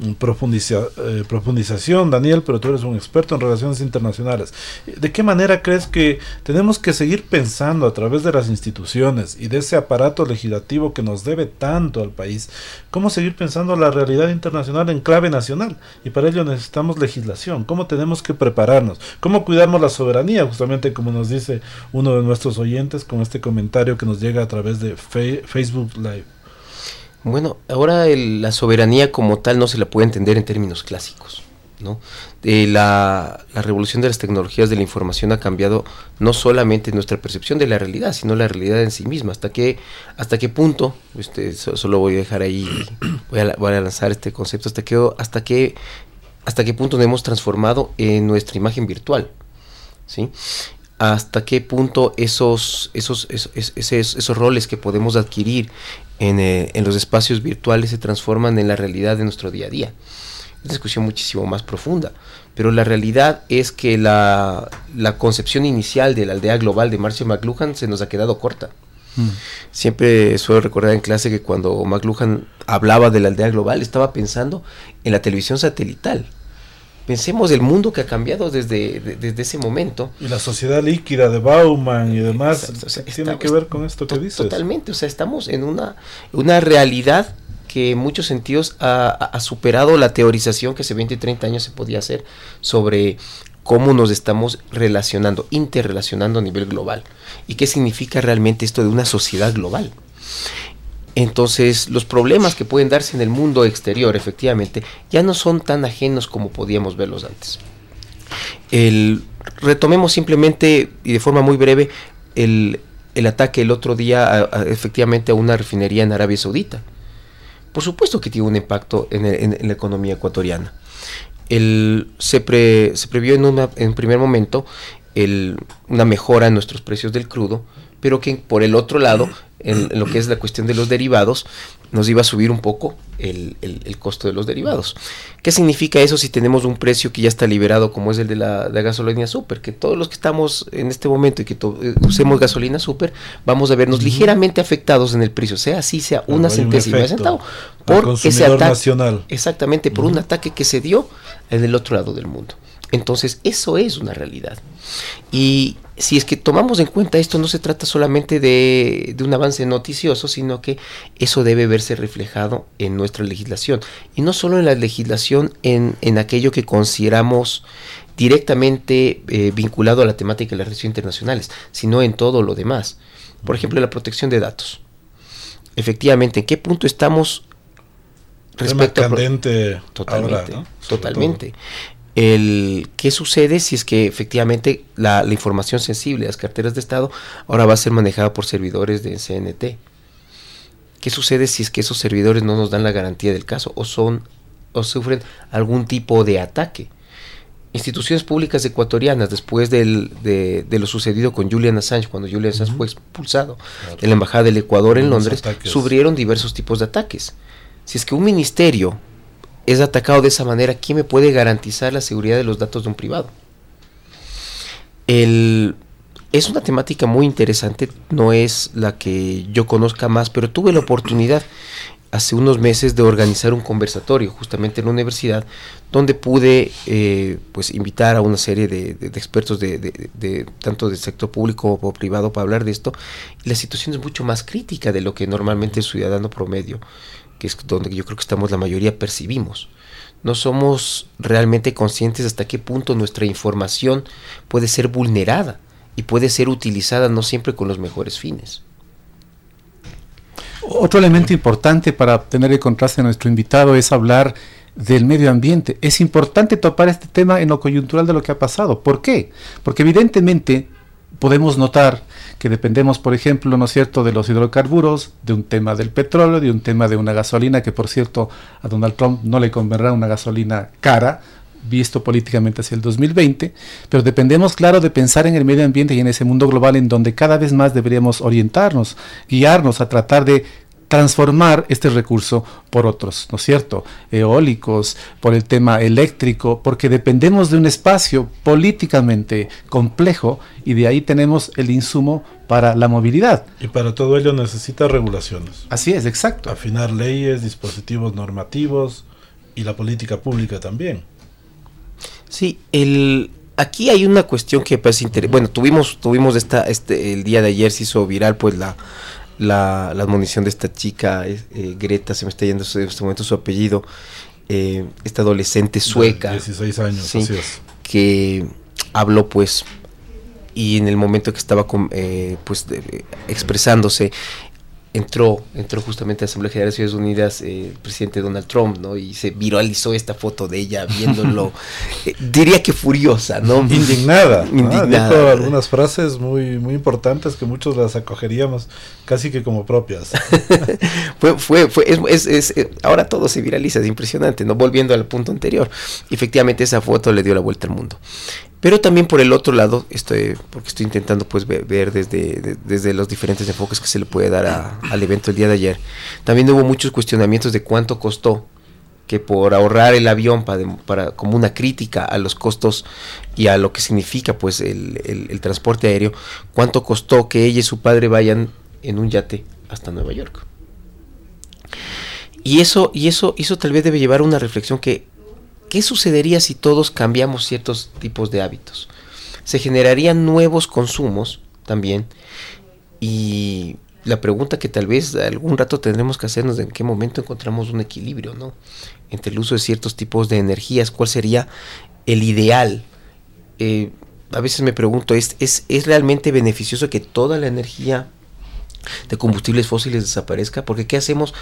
S6: profundización, Daniel, pero tú eres un experto en relaciones internacionales. ¿De qué manera crees que tenemos que seguir pensando a través de las instituciones y de ese aparato legislativo que nos debe tanto al país? ¿Cómo seguir pensando la realidad internacional en clave nacional? Y para ello necesitamos legislación. ¿Cómo tenemos que prepararnos? ¿Cómo cuidamos la soberanía? Justamente como nos dice uno de nuestros oyentes con este comentario que nos llega a través de Facebook Live.
S5: Bueno, ahora la soberanía como tal no se la puede entender en términos clásicos, ¿no? La revolución de las tecnologías de la información ha cambiado no solamente nuestra percepción de la realidad, sino la realidad en sí misma. ¿Hasta qué punto? Solo voy a dejar ahí, voy a lanzar este concepto. ¿Hasta qué punto nos hemos transformado en nuestra imagen virtual? ¿Sí? ¿Hasta qué punto esos roles que podemos adquirir en los espacios virtuales se transforman en la realidad de nuestro día a día? Es una discusión muchísimo más profunda, pero la realidad es que la concepción inicial de la aldea global de Marshall McLuhan se nos ha quedado corta. Siempre suelo recordar en clase que cuando McLuhan hablaba de la aldea global estaba pensando en la televisión satelital. Pensemos el mundo que ha cambiado desde ese momento. Y
S6: la sociedad líquida de Bauman y demás, tiene que ver con esto que dices.
S5: Totalmente, o sea, estamos en una realidad que en muchos sentidos ha superado la teorización que hace 20 y 30 años se podía hacer sobre cómo nos estamos interrelacionando a nivel global. ¿Y qué significa realmente esto de una sociedad global? Entonces, los problemas que pueden darse en el mundo exterior, efectivamente, ya no son tan ajenos como podíamos verlos antes. Retomemos simplemente, y de forma muy breve, el ataque el otro día, efectivamente, a una refinería en Arabia Saudita. Por supuesto que tiene un impacto en la economía ecuatoriana. Se previó en un primer momento una mejora en nuestros precios del crudo, pero que por el otro lado, en lo que es la cuestión de los derivados, nos iba a subir un poco el costo de los derivados. ¿Qué significa eso si tenemos un precio que ya está liberado, como es el de la gasolina super? Que todos los que estamos en este momento y que usemos gasolina super, vamos a vernos ligeramente afectados en el precio, sea una centésima de centavo, por ese ataque nacional. Exactamente, por un ataque que se dio en el otro lado del mundo. Entonces, eso es una realidad. Y si es que tomamos en cuenta esto, no se trata solamente de un avance noticioso, sino que eso debe verse reflejado en nuestra legislación. Y no solo en la legislación, en aquello que consideramos directamente vinculado a la temática de las relaciones internacionales, sino en todo lo demás. Por ejemplo, la protección de datos. Efectivamente, ¿en qué punto estamos respecto
S6: a candente
S5: totalmente,
S6: ahora, ¿no?
S5: Totalmente. ¿Qué sucede si es que efectivamente la información sensible de las carteras de Estado ahora va a ser manejada por servidores de CNT? ¿Qué sucede si es que esos servidores no nos dan la garantía del caso o sufren algún tipo de ataque? Instituciones públicas ecuatorianas, después de lo sucedido con Julian Assange, cuando Julian Assange fue expulsado de la Embajada del Ecuador en Londres, sufrieron diversos tipos de ataques. Si es que un ministerio es atacado de esa manera, ¿quién me puede garantizar la seguridad de los datos de un privado? Es una temática muy interesante, no es la que yo conozca más, pero tuve la oportunidad hace unos meses de organizar un conversatorio justamente en la universidad, donde pude pues invitar a una serie de expertos de tanto del sector público o privado para hablar de esto. Y la situación es mucho más crítica de lo que normalmente el ciudadano promedio, que es donde yo creo que estamos la mayoría, percibimos. No somos realmente conscientes hasta qué punto nuestra información puede ser vulnerada y puede ser utilizada no siempre con los mejores fines.
S3: Otro elemento importante para tener el contraste de nuestro invitado es hablar del medio ambiente. Es importante topar este tema en lo coyuntural de lo que ha pasado. ¿Por qué? Porque evidentemente podemos notar que dependemos, por ejemplo, ¿no es cierto?, de los hidrocarburos, de un tema del petróleo, de un tema de una gasolina, que por cierto a Donald Trump no le convendrá una gasolina cara, visto políticamente hacia el 2020, pero dependemos, claro, de pensar en el medio ambiente y en ese mundo global en donde cada vez más deberíamos orientarnos, guiarnos a tratar de transformar este recurso por otros, ¿no es cierto?, eólicos, por el tema eléctrico, porque dependemos de un espacio políticamente complejo y de ahí tenemos el insumo para la movilidad.
S6: Y para todo ello necesita regulaciones.
S3: Así es, exacto.
S6: Afinar leyes, dispositivos normativos y la política pública también.
S5: Sí, aquí hay una cuestión que parece interesante. Bueno, tuvimos el día de ayer se hizo viral pues la admonición de esta chica, Greta, se me está yendo en este momento su apellido, esta adolescente sueca,
S6: 16 años,
S5: sí,
S6: así es,
S5: que habló pues, y en el momento que estaba expresándose, entró justamente a la Asamblea General de Naciones Unidas el presidente Donald Trump, ¿no? Y se viralizó esta foto de ella viéndolo, diría que furiosa, ¿no?
S6: Indignada. Dijo algunas frases muy importantes que muchos las acogeríamos casi que como propias.
S5: Ahora todo se viraliza, es impresionante, ¿no? Volviendo al punto anterior, efectivamente esa foto le dio la vuelta al mundo. Pero también por el otro lado, porque estoy intentando pues ver desde los diferentes enfoques que se le puede dar al evento el día de ayer, también hubo muchos cuestionamientos de cuánto costó, que por ahorrar el avión para como una crítica a los costos y a lo que significa pues el transporte aéreo, cuánto costó que ella y su padre vayan en un yate hasta Nueva York. Y eso tal vez debe llevar a una reflexión que ¿qué sucedería si todos cambiamos ciertos tipos de hábitos? Se generarían nuevos consumos también, y la pregunta que tal vez algún rato tendremos que hacernos es en qué momento encontramos un equilibrio, ¿no?, entre el uso de ciertos tipos de energías. ¿Cuál sería el ideal? A veces me pregunto, ¿es realmente beneficioso que toda la energía de combustibles fósiles desaparezca? Porque ¿qué hacemos?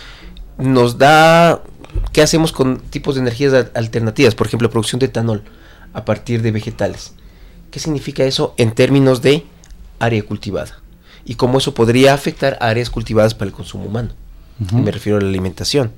S5: ¿Qué hacemos con tipos de energías alternativas? Por ejemplo, producción de etanol a partir de vegetales. ¿Qué significa eso en términos de área cultivada? Y cómo eso podría afectar a áreas cultivadas para el consumo humano. Uh-huh. Y me refiero a la alimentación.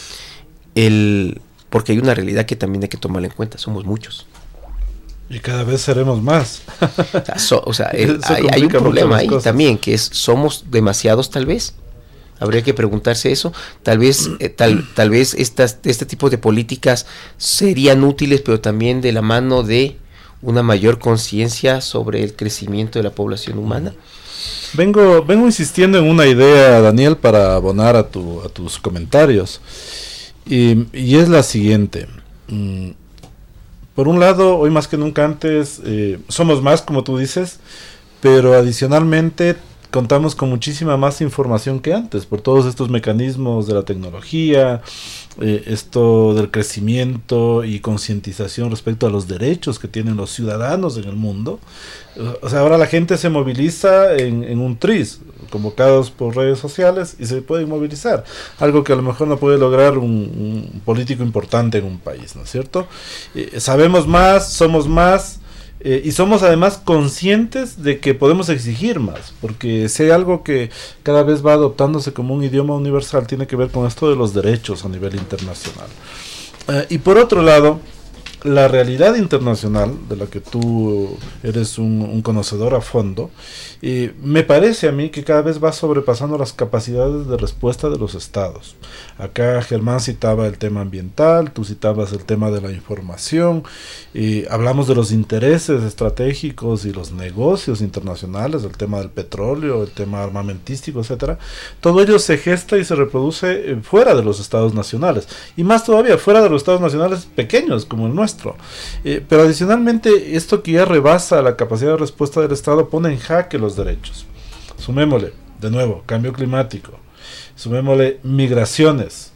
S5: Porque hay una realidad que también hay que tomar en cuenta. Somos muchos.
S6: Y cada vez seremos más.
S5: Hay un problema ahí también, que somos demasiados tal vez. Habría que preguntarse eso. Tal vez este tipo de políticas serían útiles, pero también de la mano de una mayor conciencia sobre el crecimiento de la población humana.
S6: Vengo insistiendo en una idea, Daniel, para abonar a tus comentarios. Y es la siguiente. Por un lado, hoy más que nunca antes, somos más, como tú dices, pero adicionalmente contamos con muchísima más información que antes, por todos estos mecanismos de la tecnología, esto del crecimiento y concientización respecto a los derechos que tienen los ciudadanos en el mundo. O sea, ahora la gente se moviliza en un tris, convocados por redes sociales, y se pueden movilizar, algo que a lo mejor no puede lograr un político importante en un país, ¿no es cierto? Sabemos más, somos más, y somos además conscientes de que podemos exigir más, porque si hay algo que cada vez va adoptándose como un idioma universal, tiene que ver con esto de los derechos a nivel internacional. Y por otro lado, la realidad internacional, de la que tú eres un conocedor a fondo, me parece a mí que cada vez va sobrepasando las capacidades de respuesta de los estados. Acá Germán citaba el tema ambiental, tú citabas el tema de la información, hablamos de los intereses estratégicos y los negocios internacionales, el tema del petróleo, el tema armamentístico, etcétera. Todo ello se gesta y se reproduce fuera de los estados nacionales, y más todavía fuera de los estados nacionales pequeños como el nuestro. Pero adicionalmente, esto que ya rebasa la capacidad de respuesta del Estado pone en jaque los derechos. Sumémosle, de nuevo, cambio climático, sumémosle migraciones,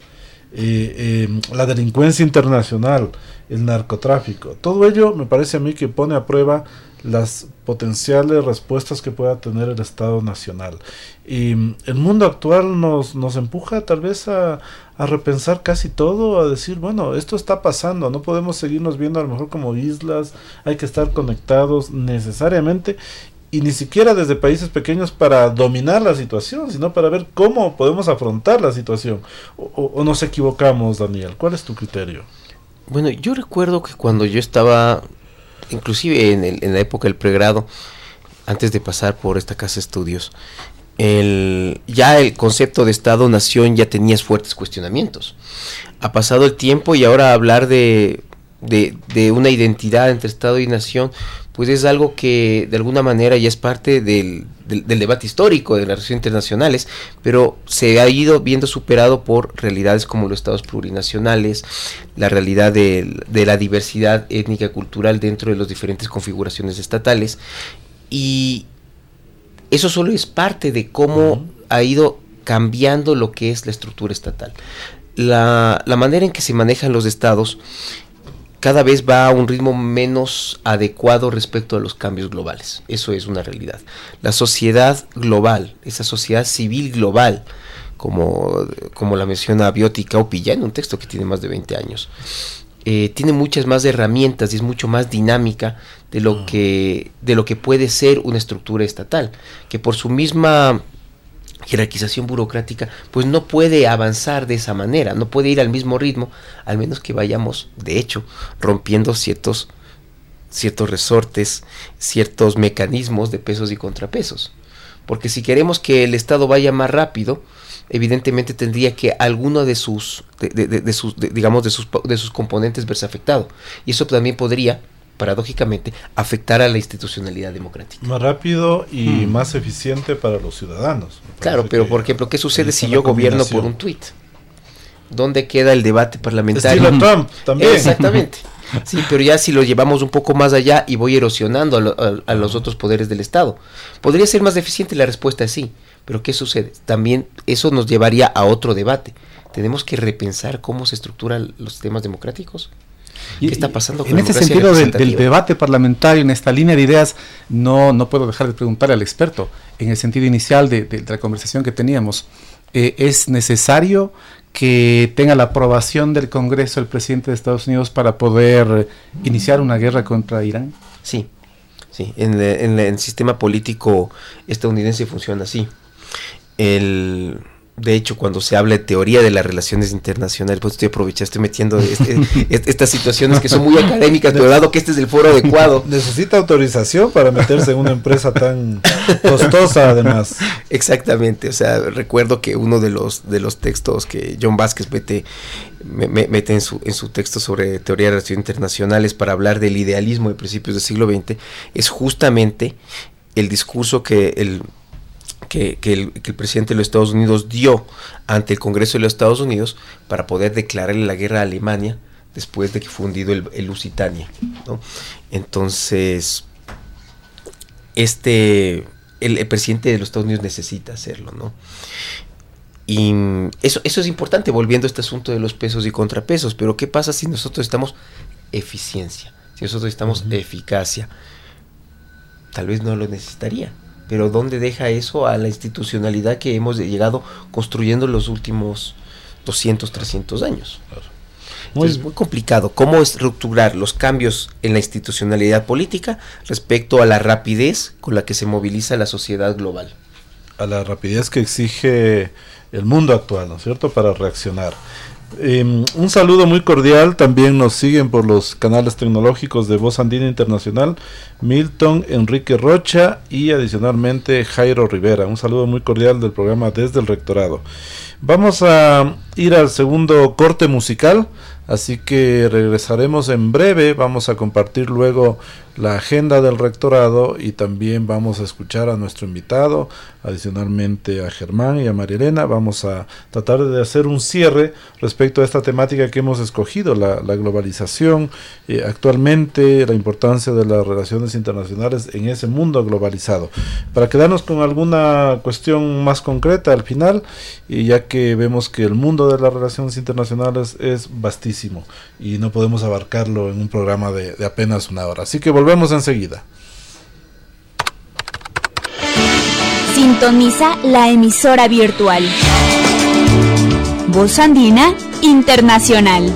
S6: la delincuencia internacional, el narcotráfico. Todo ello me parece a mí que pone a prueba las potenciales respuestas que pueda tener el Estado nacional. Y el mundo actual nos empuja tal vez a repensar casi todo, a decir, bueno, esto está pasando, no podemos seguirnos viendo a lo mejor como islas, hay que estar conectados necesariamente, y ni siquiera desde países pequeños para dominar la situación, sino para ver cómo podemos afrontar la situación. ¿O nos equivocamos, Daniel? ¿Cuál es tu criterio?
S5: Bueno, yo recuerdo que cuando yo estaba, inclusive en la época del pregrado, antes de pasar por esta casa de estudios, ya el concepto de Estado-Nación ya tenía fuertes cuestionamientos. Ha pasado el tiempo y ahora hablar de una identidad entre Estado y Nación, pues es algo que de alguna manera ya es parte del debate histórico de las relaciones internacionales, pero se ha ido viendo superado por realidades como los estados plurinacionales, la realidad de la diversidad étnica y cultural dentro de las diferentes configuraciones estatales, y eso solo es parte de cómo ha ido cambiando lo que es la estructura estatal. La manera en que se manejan los estados cada vez va a un ritmo menos adecuado respecto a los cambios globales. Eso es una realidad. La sociedad global, esa sociedad civil global, como la menciona Biótica Opilla en un texto que tiene más de 20 años, tiene muchas más herramientas y es mucho más dinámica de lo que puede ser una estructura estatal, que por su misma jerarquización burocrática pues no puede avanzar de esa manera, no puede ir al mismo ritmo, al menos que vayamos de hecho rompiendo ciertos resortes, ciertos mecanismos de pesos y contrapesos, porque si queremos que el Estado vaya más rápido, evidentemente tendría que alguno de sus componentes verse afectado, y eso también podría paradójicamente afectar a la institucionalidad democrática.
S6: Más rápido y más eficiente para los ciudadanos.
S5: Claro, pero por ejemplo, ¿qué sucede si yo gobierno por un tuit? ¿Dónde queda el debate parlamentario?
S6: Estilo Trump también.
S5: Exactamente. Sí, pero ya si lo llevamos un poco más allá y voy erosionando a los otros poderes del Estado, ¿podría ser más eficiente? La respuesta es sí, pero ¿qué sucede? También eso nos llevaría a otro debate. Tenemos que repensar cómo se estructuran los sistemas democráticos. ¿Qué está pasando con
S3: en este sentido del debate parlamentario, en esta línea de ideas, no puedo dejar de preguntarle al experto, en el sentido inicial de la conversación que teníamos, ¿es necesario que tenga la aprobación del Congreso el presidente de Estados Unidos para poder iniciar una guerra contra Irán?
S5: Sí, en el sistema político estadounidense funciona así. De hecho, cuando se habla de teoría de las relaciones internacionales, pues estoy metiendo estas situaciones que son muy académicas, pero dado que este es el foro adecuado.
S6: Necesita autorización para meterse en una empresa tan costosa, además.
S5: Exactamente, o sea, recuerdo que uno de los textos que John Vázquez mete en su texto sobre teoría de relaciones internacionales para hablar del idealismo de principios del siglo XX, es justamente el discurso que el presidente de los Estados Unidos dio ante el Congreso de los Estados Unidos para poder declararle la guerra a Alemania después de que fue hundido el Lusitania, ¿no? Entonces, el presidente de los Estados Unidos necesita hacerlo, ¿no? Y eso es importante, volviendo a este asunto de los pesos y contrapesos. Pero ¿qué pasa si nosotros estamos eficiencia? Si nosotros estamos eficacia, tal vez no lo necesitaría. Pero ¿dónde deja eso a la institucionalidad que hemos llegado construyendo los últimos 200, 300 años? Entonces es muy complicado cómo estructurar los cambios en la institucionalidad política respecto a la rapidez con la que se moviliza la sociedad global.
S6: a la rapidez que exige el mundo actual, ¿no es cierto?, para reaccionar. Un saludo muy cordial, también nos siguen por los canales tecnológicos de Voz Andina Internacional, Milton Enrique Rocha y adicionalmente Jairo Rivera. Un saludo muy cordial del programa Desde el Rectorado. Vamos a ir al segundo corte musical, así que regresaremos en breve. Vamos a compartir luego la agenda del rectorado y también vamos a escuchar a nuestro invitado, adicionalmente a Germán y a María Elena. Vamos a tratar de hacer un cierre respecto a esta temática que hemos escogido, la globalización actualmente, la importancia de las relaciones internacionales en ese mundo globalizado. Para quedarnos con alguna cuestión más concreta al final, y ya que vemos que el mundo de las relaciones internacionales es vastísimo y no podemos abarcarlo en un programa de apenas una hora. Así que volvemos enseguida.
S1: Sintoniza la emisora virtual Voz Andina Internacional.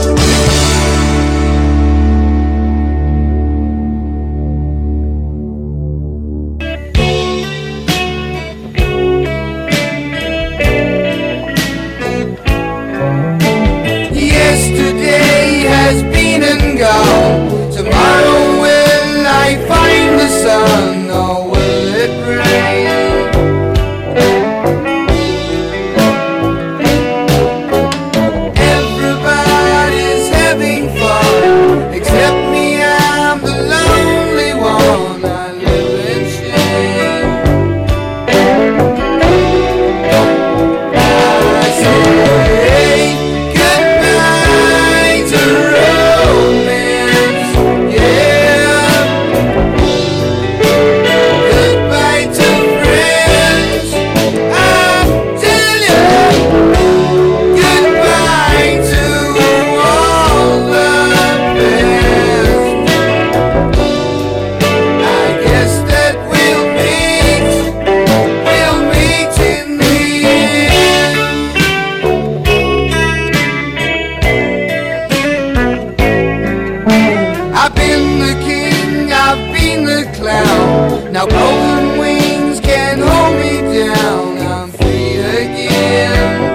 S7: Yesterday has been and gone. Tomorrow will I find the sun, or will it rain? Everybody's having fun, except me, I'm the lonely one. I live in shame. I say goodbye to romance, yeah. Goodbye to friends, I tell you. Goodbye to all the best. I guess that we'll meet in the end. I've been the king, I've been the clown. Now golden wings can hold me down. I'm free again.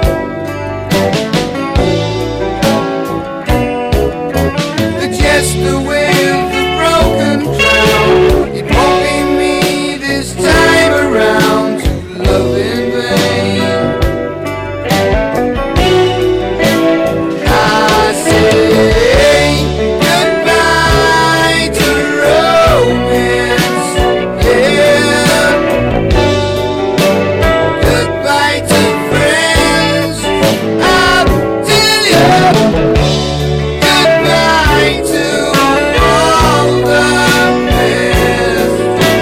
S7: The jester with the broken crown, it won't be me this time around to love in vain. I say goodbye to romance, yeah. Goodbye to friends, I tell you. Goodbye to all the best.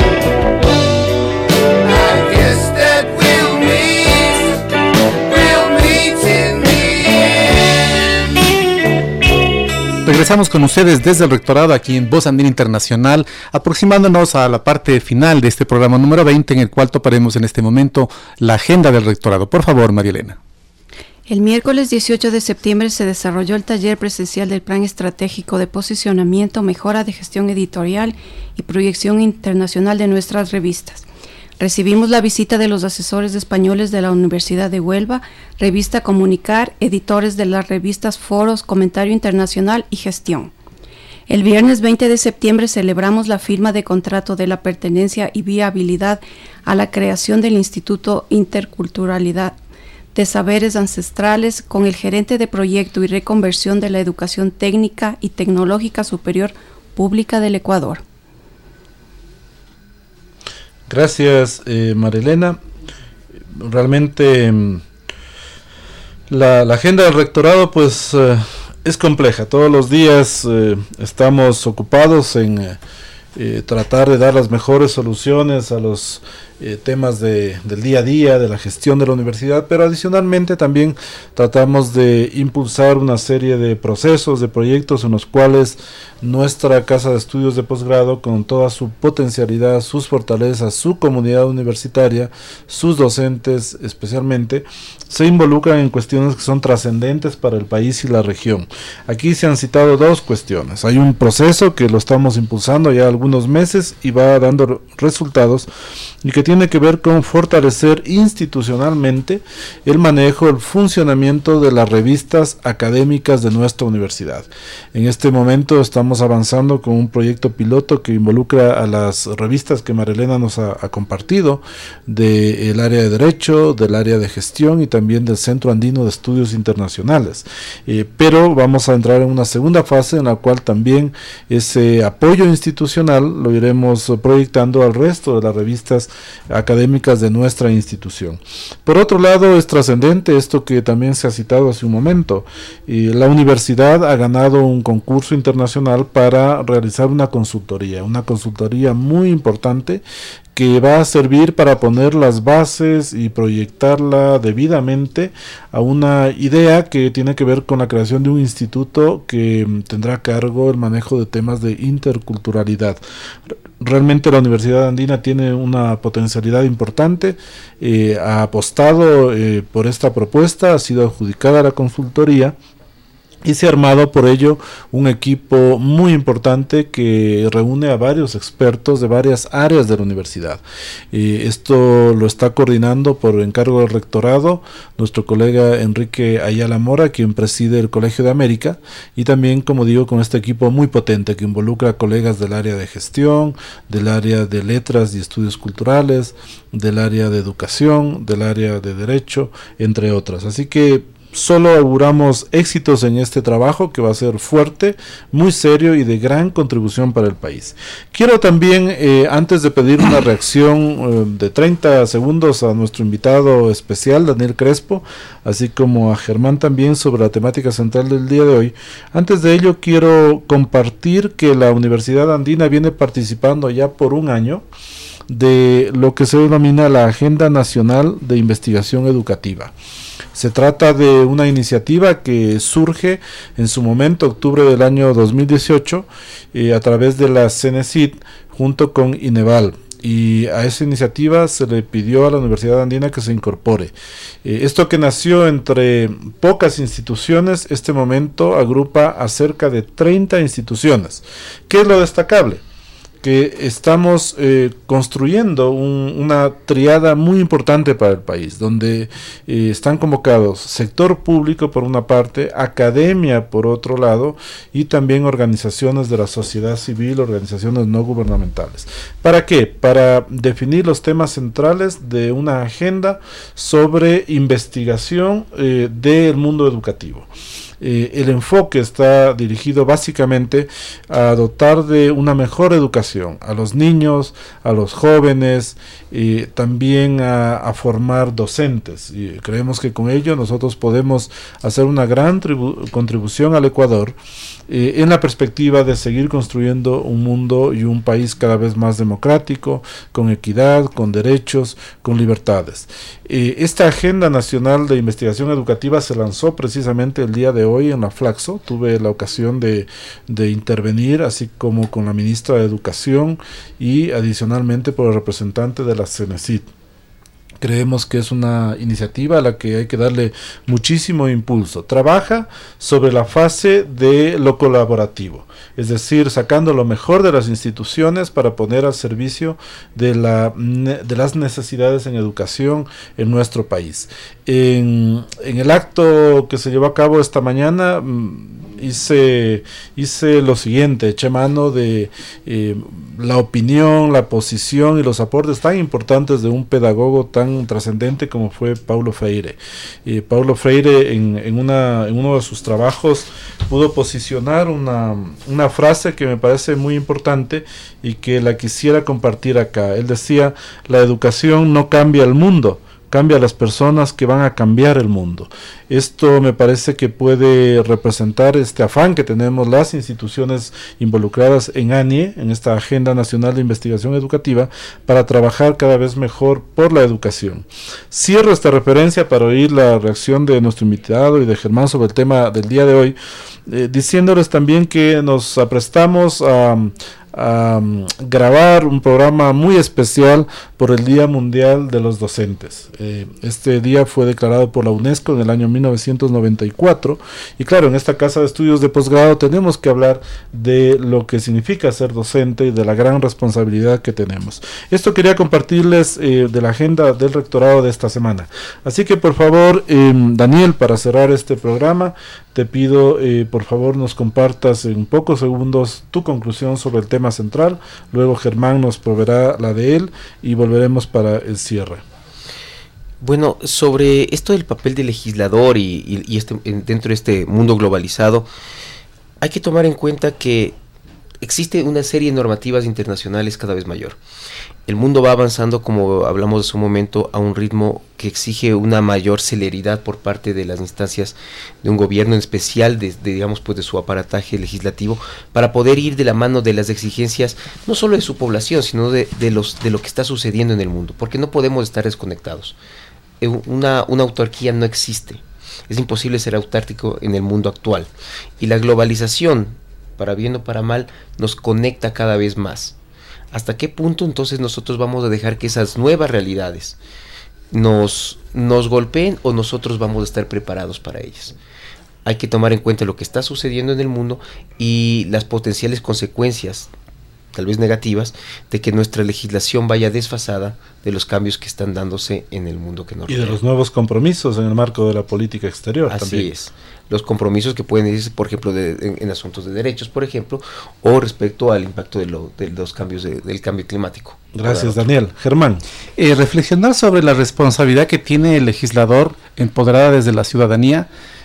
S7: I guess that we'll meet in the end.
S3: Regresamos con ustedes desde el rectorado aquí en Voz Andina Internacional, aproximándonos a la parte final de este programa número 20, en el cual toparemos en este momento la agenda del rectorado. Por favor, María Elena.
S4: El miércoles 18 de septiembre se desarrolló el taller presencial del Plan Estratégico de Posicionamiento, Mejora de Gestión Editorial y Proyección Internacional de nuestras revistas. Recibimos la visita de los asesores españoles de la Universidad de Huelva, Revista Comunicar, editores de las revistas Foros, Comentario Internacional y Gestión. El viernes 20 de septiembre celebramos la firma de contrato de la pertenencia y viabilidad a la creación del Instituto Interculturalidad de Saberes Ancestrales con el gerente de proyecto y reconversión de la educación técnica y tecnológica superior pública del Ecuador.
S6: Gracias, María Elena. Realmente la agenda del rectorado pues es compleja. Todos los días estamos ocupados en tratar de dar las mejores soluciones a los temas del día a día, de la gestión de la universidad, pero adicionalmente también tratamos de impulsar una serie de procesos, de proyectos en los cuales nuestra casa de estudios de posgrado, con toda su potencialidad, sus fortalezas, su comunidad universitaria, sus docentes especialmente, se involucran en cuestiones que son trascendentes para el país y la región. Aquí se han citado dos cuestiones. Hay un proceso que lo estamos impulsando ya algunos meses y va dando resultados, y que tiene que ver con fortalecer institucionalmente el manejo, el funcionamiento de las revistas académicas de nuestra universidad. En este momento estamos avanzando con un proyecto piloto que involucra a las revistas que Marilena nos ha compartido, del área de Derecho, del área de Gestión y también del Centro Andino de Estudios Internacionales. Pero vamos a entrar en una segunda fase en la cual también ese apoyo institucional lo iremos proyectando al resto de las revistas académicas de nuestra institución. Por otro lado, es trascendente esto que también se ha citado hace un momento. La universidad ha ganado un concurso internacional para realizar una consultoría muy importante que va a servir para poner las bases y proyectarla debidamente a una idea que tiene que ver con la creación de un instituto que tendrá a cargo el manejo de temas de interculturalidad. Realmente la Universidad Andina tiene una potencialidad importante, ha apostado por esta propuesta, ha sido adjudicada a la consultoría y se ha armado por ello un equipo muy importante que reúne a varios expertos de varias áreas de la universidad. Esto lo está coordinando por encargo del rectorado nuestro colega Enrique Ayala Mora, quien preside el Colegio de América, y también, como digo, con este equipo muy potente que involucra a colegas del área de gestión, del área de letras y estudios culturales, del área de educación, del área de derecho, entre otras. Así que solo auguramos éxitos en este trabajo que va a ser fuerte, muy serio y de gran contribución para el país. Quiero también, antes de pedir una reacción de 30 segundos a nuestro invitado especial, Daniel Crespo, así como a Germán también sobre la temática central del día de hoy, antes de ello quiero compartir que la Universidad Andina viene participando ya por un año de lo que se denomina la Agenda Nacional de Investigación Educativa. Se trata de una iniciativa que surge en su momento, octubre del año 2018, a través de la CENESID junto con INEVAL. Y a esa iniciativa se le pidió a la Universidad Andina que se incorpore. Esto que nació entre pocas instituciones, este momento agrupa a cerca de 30 instituciones. ¿Qué es lo destacable? Que estamos construyendo una triada muy importante para el país, donde están convocados sector público por una parte, academia por otro lado, y también organizaciones de la sociedad civil, organizaciones no gubernamentales. ¿Para qué? Para definir los temas centrales de una agenda sobre investigación del mundo educativo. El enfoque está dirigido básicamente a dotar de una mejor educación a los niños, a los jóvenes, también a formar docentes. Y creemos que con ello nosotros podemos hacer una gran contribución al Ecuador en la perspectiva de seguir construyendo un mundo y un país cada vez más democrático, con equidad, con derechos, con libertades. Esta Agenda Nacional de Investigación Educativa se lanzó precisamente el día de hoy en la Flaxo. Tuve la ocasión de intervenir, así como con la ministra de Educación y adicionalmente por el representante de la CENESID. Creemos que es una iniciativa a la que hay que darle muchísimo impulso. Trabaja sobre la fase de lo colaborativo, es decir, sacando lo mejor de las instituciones para poner al servicio de las necesidades en educación en nuestro país. En el acto que se llevó a cabo esta mañana, hice lo siguiente: eché mano de la opinión, la posición y los aportes tan importantes de un pedagogo tan trascendente como fue Paulo Freire. Paulo Freire en uno de sus trabajos pudo posicionar una frase que me parece muy importante y que la quisiera compartir acá. Él decía: la educación no cambia el mundo, cambia a las personas que van a cambiar el mundo. Esto me parece que puede representar este afán que tenemos las instituciones involucradas en ANIE, en esta Agenda Nacional de Investigación Educativa, para trabajar cada vez mejor por la educación. Cierro esta referencia para oír la reacción de nuestro invitado y de Germán sobre el tema del día de hoy, diciéndoles también que nos aprestamos a grabar un programa muy especial por el Día Mundial de los Docentes. Este día fue declarado por la UNESCO en el año 1994 y claro, en esta casa de estudios de posgrado tenemos que hablar de lo que significa ser docente y de la gran responsabilidad que tenemos. Esto quería compartirles de la agenda del rectorado de esta semana. Así que por favor, Daniel, para cerrar este programa, te pido por favor nos compartas en pocos segundos tu conclusión sobre el tema central, luego Germán nos proveerá la de él y volveremos para el cierre.
S5: Bueno, sobre esto del papel del legislador y dentro de este mundo globalizado, hay que tomar en cuenta que existe una serie de normativas internacionales cada vez mayor. El mundo va avanzando, como hablamos de su momento, a un ritmo que exige una mayor celeridad por parte de las instancias de un gobierno, en especial digamos, pues de su aparataje legislativo, para poder ir de la mano de las exigencias, no solo de su población, sino de lo que está sucediendo en el mundo, porque no podemos estar desconectados. Una autarquía no existe. Es imposible ser autárquico en el mundo actual. Y la globalización, para bien o para mal, nos conecta cada vez más. ¿Hasta qué punto entonces nosotros vamos a dejar que esas nuevas realidades nos golpeen o nosotros vamos a estar preparados para ellas? Hay que tomar en cuenta lo que está sucediendo en el mundo y las potenciales consecuencias, tal vez negativas, de que nuestra legislación vaya desfasada de los cambios que están dándose en el mundo que nos rodea.
S6: Y de los nuevos compromisos en el marco de la política exterior.
S5: Así
S6: también.
S5: Es. Los compromisos que pueden irse, por ejemplo, en asuntos de derechos, por ejemplo, o respecto al impacto de los cambios del cambio climático.
S6: Gracias, Daniel. Germán.
S3: Reflexionar sobre la responsabilidad que tiene el legislador empoderada desde la ciudadanía.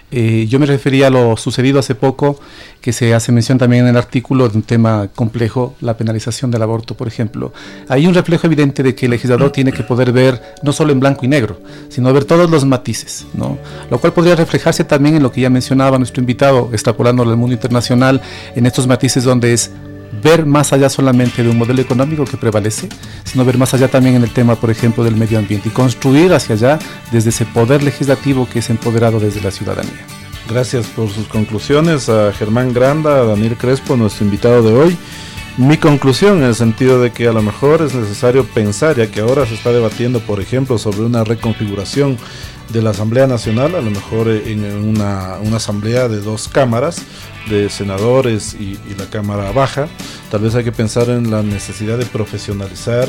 S3: Yo me refería a lo sucedido hace poco, que se hace mención también en el artículo de un tema complejo, la penalización del aborto, por ejemplo. Hay un reflejo evidente de que el legislador tiene que poder ver no solo en blanco y negro, sino ver todos los matices, ¿no? Lo cual podría reflejarse también en lo que ya mencionaba nuestro invitado, extrapolándolo al mundo internacional, en estos matices donde es ver más allá solamente de un modelo económico que prevalece, sino ver más allá también en el tema, por ejemplo, del medio ambiente y construir hacia allá desde ese poder legislativo que es empoderado desde la ciudadanía.
S6: Gracias por sus conclusiones a Germán Granda, a Daniel Crespo, nuestro invitado de hoy. Mi conclusión en el sentido de que a lo mejor es necesario pensar, ya que ahora se está debatiendo, por ejemplo, sobre una reconfiguración de la Asamblea Nacional, a lo mejor en una asamblea de dos cámaras, de senadores y la Cámara Baja. Tal vez hay que pensar en la necesidad de profesionalizar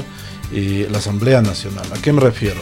S6: la Asamblea Nacional. ¿A qué me refiero?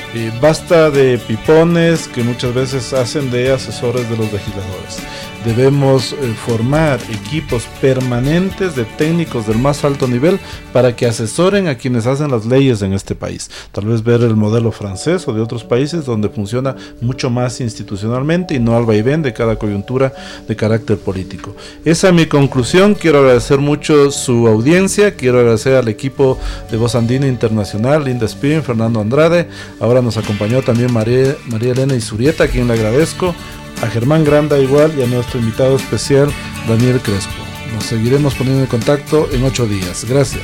S6: Basta de pipones que muchas veces hacen de asesores de los legisladores. Debemos formar equipos permanentes de técnicos del más alto nivel para que asesoren a quienes hacen las leyes en este país. Tal vez ver el modelo francés o de otros países donde funciona mucho más institucionalmente y no al vaivén de cada coyuntura de carácter político. Esa es mi conclusión. Quiero agradecer mucho su audiencia. Quiero agradecer al equipo de Voz Andina Internacional, Linda Spin, Fernando Andrade. Ahora nos acompañó también María Elena Isurieta, a quien le agradezco. A Germán Granda igual y a nuestro invitado especial Daniel Crespo. Nos seguiremos poniendo en contacto en 8 días. Gracias.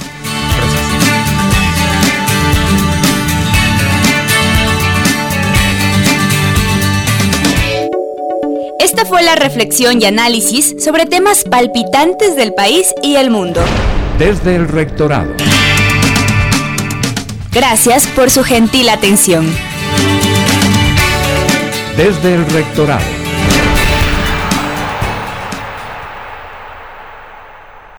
S1: Esta fue la reflexión y análisis sobre temas palpitantes del país y el mundo.
S2: Desde el rectorado.
S1: Gracias por su gentil atención.
S2: Desde el rectorado.